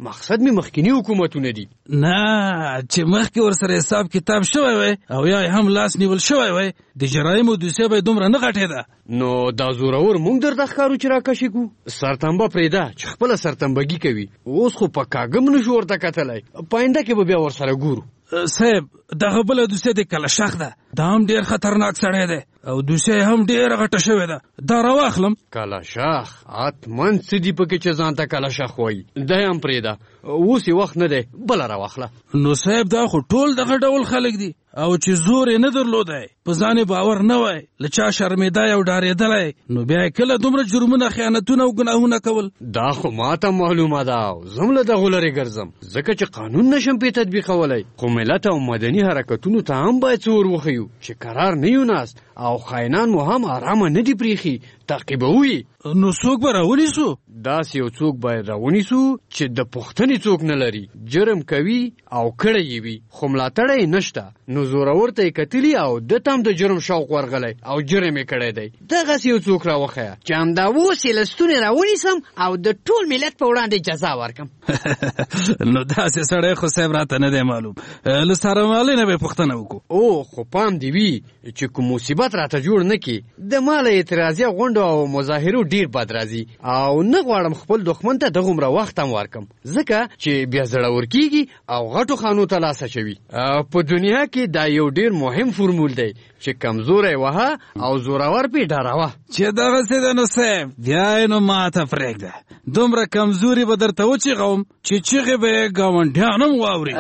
مقصد می مخکینی حکومتونه دي نه چې مخکې ورسره حساب کتاب شوی وای او یا هم لاس نیول شوی وای د جرایمو دوسیه به دومره نه غټېده. نو دا زورور مونږ درته ښکارو چې راکشي کو سرتنبه پرېږده چې خپله سرتنبګي کوي. اوس خو په کاږم نشو ورته کتلی، پاینده کې به بیا ورسره ګورو. صاحب دغه بله دوسیه د کلشخ ده، دا هم ډېر خطرناک سړی دی او دوسیه هم ډېره غټه شوې ده. دا راواخلم. کلشخ حتمن څه دي پکې چې ځان ته کلشخ وایي، دی هم پرېږده، اوس یې وخت نه دی، بله راواخله. نو صاحب دا خو ټول دغه ډول خلک دي او چې زور یې نه درلودی، په ځان یې باور نه وای، له چا شرمېدی او ډارېدلی، نو بیا یې کله دومره جرمونه خیانتونه او ګناهونه کول. دا خو ماته معلومه ده او زم له دغو لرې ګرځم ځکه چې قانون نشم پې تطبیقولی، خو ملت او مدني حرکتونو ته هم باید څه ور وښیو چې قرار نه یو ناست او خاینان مو هم آرامه نه دي پریښي، تعقیبوي. نو څوک به راونیسو؟ داسې یو څوک باید راونیسو چې د پوښتنې څوک نه لري، جرم کوي او کړی یې وي خو ملاتړی یې نشته، نو زورور ته یې کتلي او ده ته هم د جرم شوق ورغلی او جرم یې کړی دی. دغسې یو څوک راوښیه چې همدا اوس یې له ستونې راونیسم او د ټول ملت په وړاندې جزا ورکم. نو داسې سړی خو صاحب راته نه دی معلوم، له سارمالۍ نه به یې پوښتنه وکړو. او خو پام دې وي چې کوم مصیبت راته جوړ نه کړي. د ماله اعتراضیه غونډو او مظاهرو ډېر بد راځي او نه غواړم خپل دښمن ته دغومره وخت هم ورکم، ځکه چې بیا زړور کېږي او غټو خانو ته لاس اچوي. په دنیا کې دا یو ډېر مهم فرمول دی چې کمزوری وهه او زورور پې ډاروه. چې دغسې ده نو صاحب بیا یې نو ماته پرېږده، دومره کمزوري به درته وچیغوم چې چیغې به یې ګاونډیان هم واوري.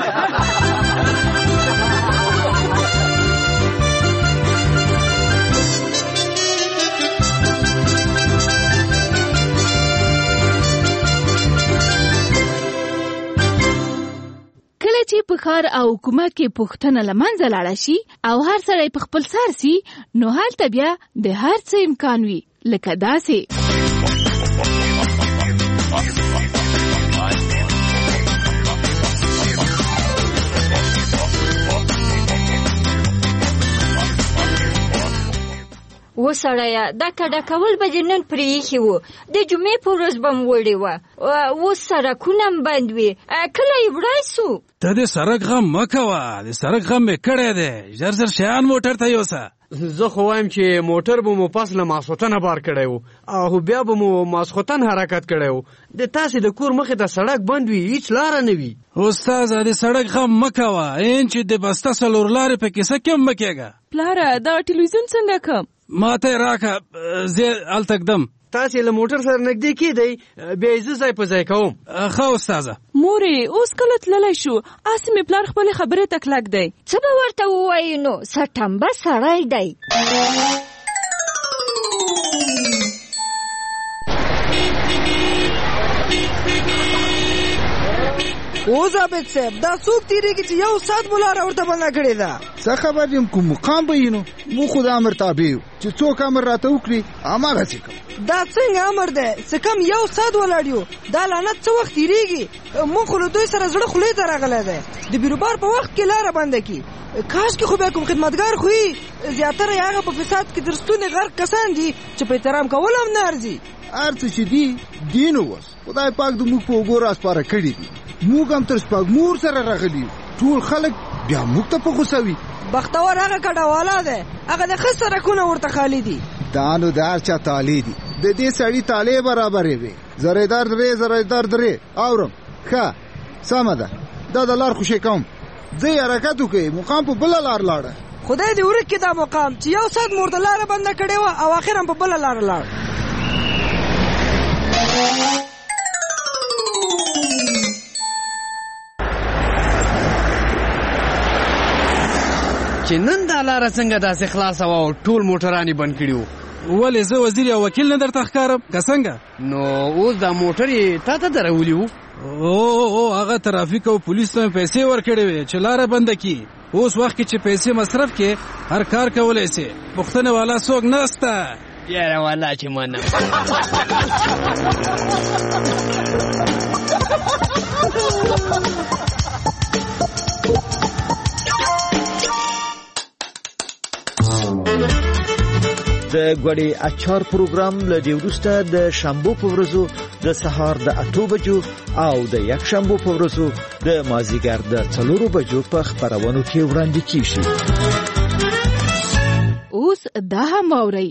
کله چې په ښار او حکومت کې پوښتنه له منځه لاړه شي او هر سړی په خپل سر سي، نو هلته بیا د هر څه امکان وي، لکه داسې و سړیه دا کډه کول به دې نن پرې ایښي وو، د جمعې په ورځ به م وړې وه، اوس سړکونه هم بند وي، کله یې وړای سو؟ ته د سړک غم مه کوه، د سړک غم مې کړی دی، ژر ژر شیان موټر ته یوسه. زه خو وایم چې موټر به مو پس له ماسخوتنه بار کړی و او بیا به مو ماسخوتن حرکت کړی و. د تاسې د کور مخې ته سړک بند وي، هیڅ لاره نه وي. استاده د سړک غم مه کوه، این چې د بسته څلور لارې په کیسه کې هم مه کېږه. پلاره دا ټلویزیون څنګه کم؟ ماته یې راکړه، زه هلته ږدم. تاسې له موټر سره نږدې کېدئ، بیا یې زه ځای په ځای کوم. ښه استاده. مورې اوس کله تللی شو؟ هسې مې پلار خپلې خبرې ته کلک دی. څه به ورته ووایو نو سټمبه سړی دی. او ضابط صاحب دا څوک تیریږي چې یو ساعت مو لاره ورته بنده کړې ده؟ څه خبر یم کوم مقام به یې نو، موږ خو د امر تابع یو، چې څوک امر راته وکړي هماغسې کوو. دا څنګه امر دی؟ څه کم یو ساعت ولاړ یو، دا لعنت څه وخت تیریږي؟ موږ خو له دوی سره زړه خولې ته راغلی دی، د بیروبار په وخت کې لاره بنده کړي. کاشکې خو بیا کوم خدمتګار خو یې زیاتره یې هغه په فساد کې در ستونې غرق کسان دي چې په احترام کول هم نه ارزي. هر څه چې دي دي نو اوس خدای پاک د موږ په اوږو راسپاره کړي دي، موږ هم تر سپږمور سره راغلي یو، ټول خلک بیا موږ ته په غوسه وي. بختور هغه کډواله دی، هغه د ښه سړکونه ورته خالي دي. دا نو د هر چا تالې دي، د دې سړي تالې برابرې وي. زریدار درې اورم ښه سمه ده، دا د لار خوشې کوم، ځئ حرکت وکړئ، مقام په بله لار لاړه. خدای دې ورک کړي دا مقام چې یو ساعت مو ورته لاره بنده کړې وه او اخر هم په بله لاره لاړ. چې نن دا لاره څنګه داسې خلاصه وه او ټول موټران یې بند کړي وو. ولې زه وزیر او وکیل نه درته ښکارم که څنګه؟ نو اوس دا موټر یې تا ته درولي وو؟ او هغه ترافیک او پولیس ته پیسې ورکړې وې چې لاره بنده کړي. اوس وخت کې چې پیسې مصرف کې هر کار کولی سي، پوښتنه والا څوک نسته. یاره والا چې منم. د د ګوړې اچار پروګرام له دې وروسته د شنبه په ورځو د سهار د 8 بجو او د یک شنبه په ورځو د مازیګر د 4 بجو په خبرونو کې وړاندې کیږي. اوس دا هم واورئ.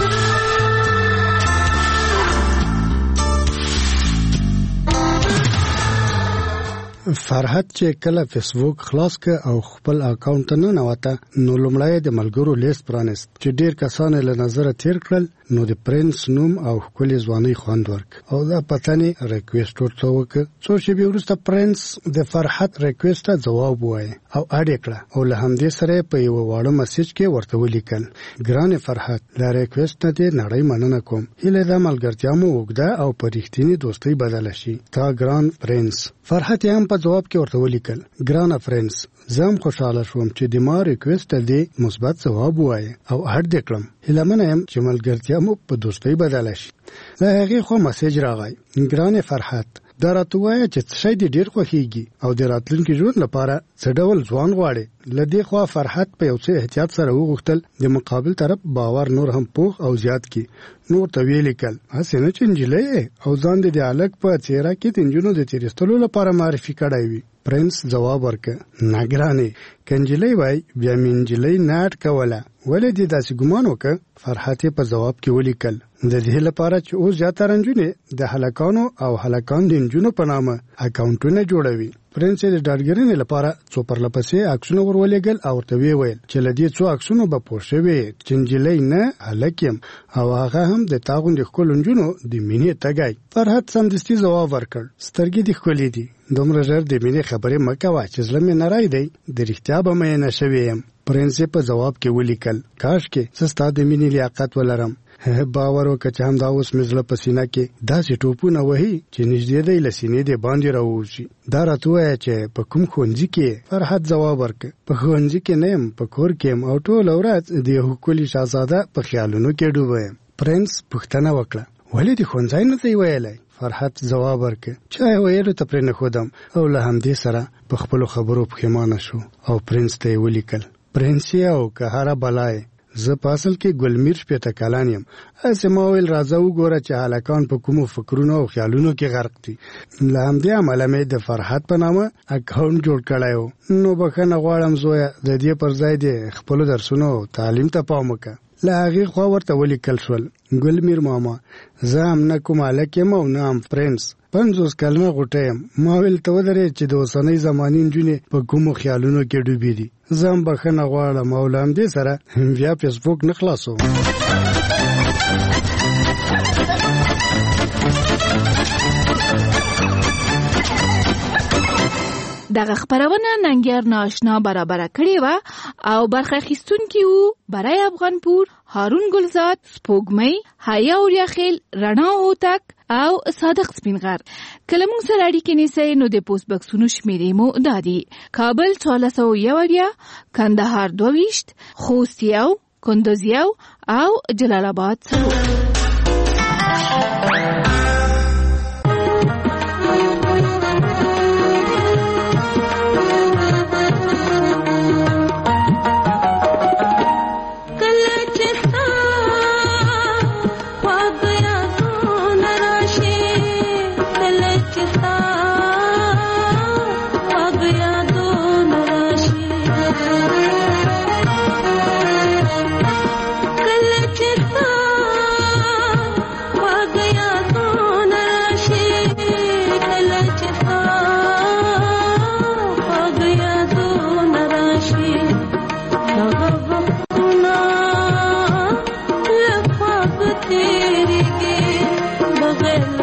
فرحت چې کله فیسبوک خلاص ک او خپل اکاونټ نه نوته نو لومړی د ملګرو لیست پرانست چې ډیر کسان له نظر تیر کړل نو د پرنس نوم او خپل ځواني خوند ورک او دا پتاني ریکوست ورته وک څو چې به ورسته پرنس د فرحت ریکوست ته جواب وای او اړ کړه او له همدې سره په یو واړه میسج کې ورته ولیکل ګران فرحت لا ریکوست ته نړۍ مننه کوم هله دا ملګرتیا مو وګدا او پرېختینی دوستي بدل شي تا ګران پرنس. فرحت هم په جواب کې ورته ولیکل ګران فرنس زم خوشاله شوم چې د ما ریکوست دې مثبت جواب وای او هر دکړم هله منم چې ملګرتیا مو په دوستۍ بدل شي. له هغه خو میسج راغی ګران فرحت دا راتوای چې څه دې ډیر خوخیږي او د راتلونکي ژوند لپاره څه ډول ځوان غواړي. لدې خو فرحت په یو څه احتیاط سره وغوښتل د مقابل طرف باور نور هم پوخ او زیات کی نور طویل کل حسنه چنجلې او ځان دې الګ په چیرې کې تنجونو د تیرستلو لپاره معرفي کړای وي. پرنس جواب ورکړ ناګرانه کنجلې وای بیا منجلې ناټ کوله ولې دې داسې ګمان وکړ. فرحت په جواب کې ولیکل د دې لپاره چې او زیاتره رنجونه د هلاکانو او هلاکان د انجونو په نامه اکاونټونه جوړوي. پرنس د ډاډګرنې لپاره څو پرلپسې عکسونه ورولېګل او ورته ویل چې لدې څو عکسونه به پوښوي چنجلې نه هلاکم او هغه هم د تاغوند خپل انجونو د مینې تګای. فرحت سمدستي جواب ورکړ سترګې د خولې دي دومره ژر د مینې خبرې مکه وا چې زلم نه راي دی د رښتیا به مې نه شویم. پرنس په جواب کې ولیکل کاش کې سستا د مینې لیاقت ولرم. باور وکړه چې هم دا اوس مزله پسینه کې داسې ټوپونه وهي چې نږدې دی لسینې دی باندې راوځي. دا راتوي چې په کوم خونځي کې. فرحت جواب ورکړ په خونځي کې نه يم په کور کې او ټول ورځ د حکومت شاهزاده په خیالونو کې ډوبم. پرنس پوښتنه وکړه ولې د خونځای نه دی ویلای. فرحت جواب ورکړ چې ویلو ته پرې نه خودم او له همدې سره په خپل خبرو پښیمانه شو او پرنس ته ولیکل پرنس او کهاره بلای زه پاسل کې ګلمیر شپته کلان یم اسماویل راځو ګوره چې هلاکان په کومو فکرونو او خیالونو کې غرق دي. لهم دې عمله مې د فرحت په نامه اکاونټ جوړ کړایو نو بخنه غواړم زویا د دې پر ځای دې خپل درسونو تعلیم ته پام وکړه. له هغه خو ورته ولیکل شول ګلمیر ماما زه هم نه کوم الکه مو نام پرنس 50 کلمه غټم ما ویل ته ودرې چې د اوسنۍ زمانین جونې په کومو خیالونو کې ډوبې دي. زم بخنه غواړم مولام دې سره بیا فیسبوک نه خلاصو. دغه خبرونه ننګر ناشنا برابر کړی و او برخه اخیستونکي وو برای افغانپور هارون ګلزاد سپوږمۍ حیا اوریاخیل رڼا هوتک او صادق سپینغر. کله موږ سره اړیکې نیسئ نو د پوسټ بکسونو شمیرې مو دادي کابل 1401 کندهار 22 خوست 1 کندوز 1 او جلال آباد 3. तेरी के बगैर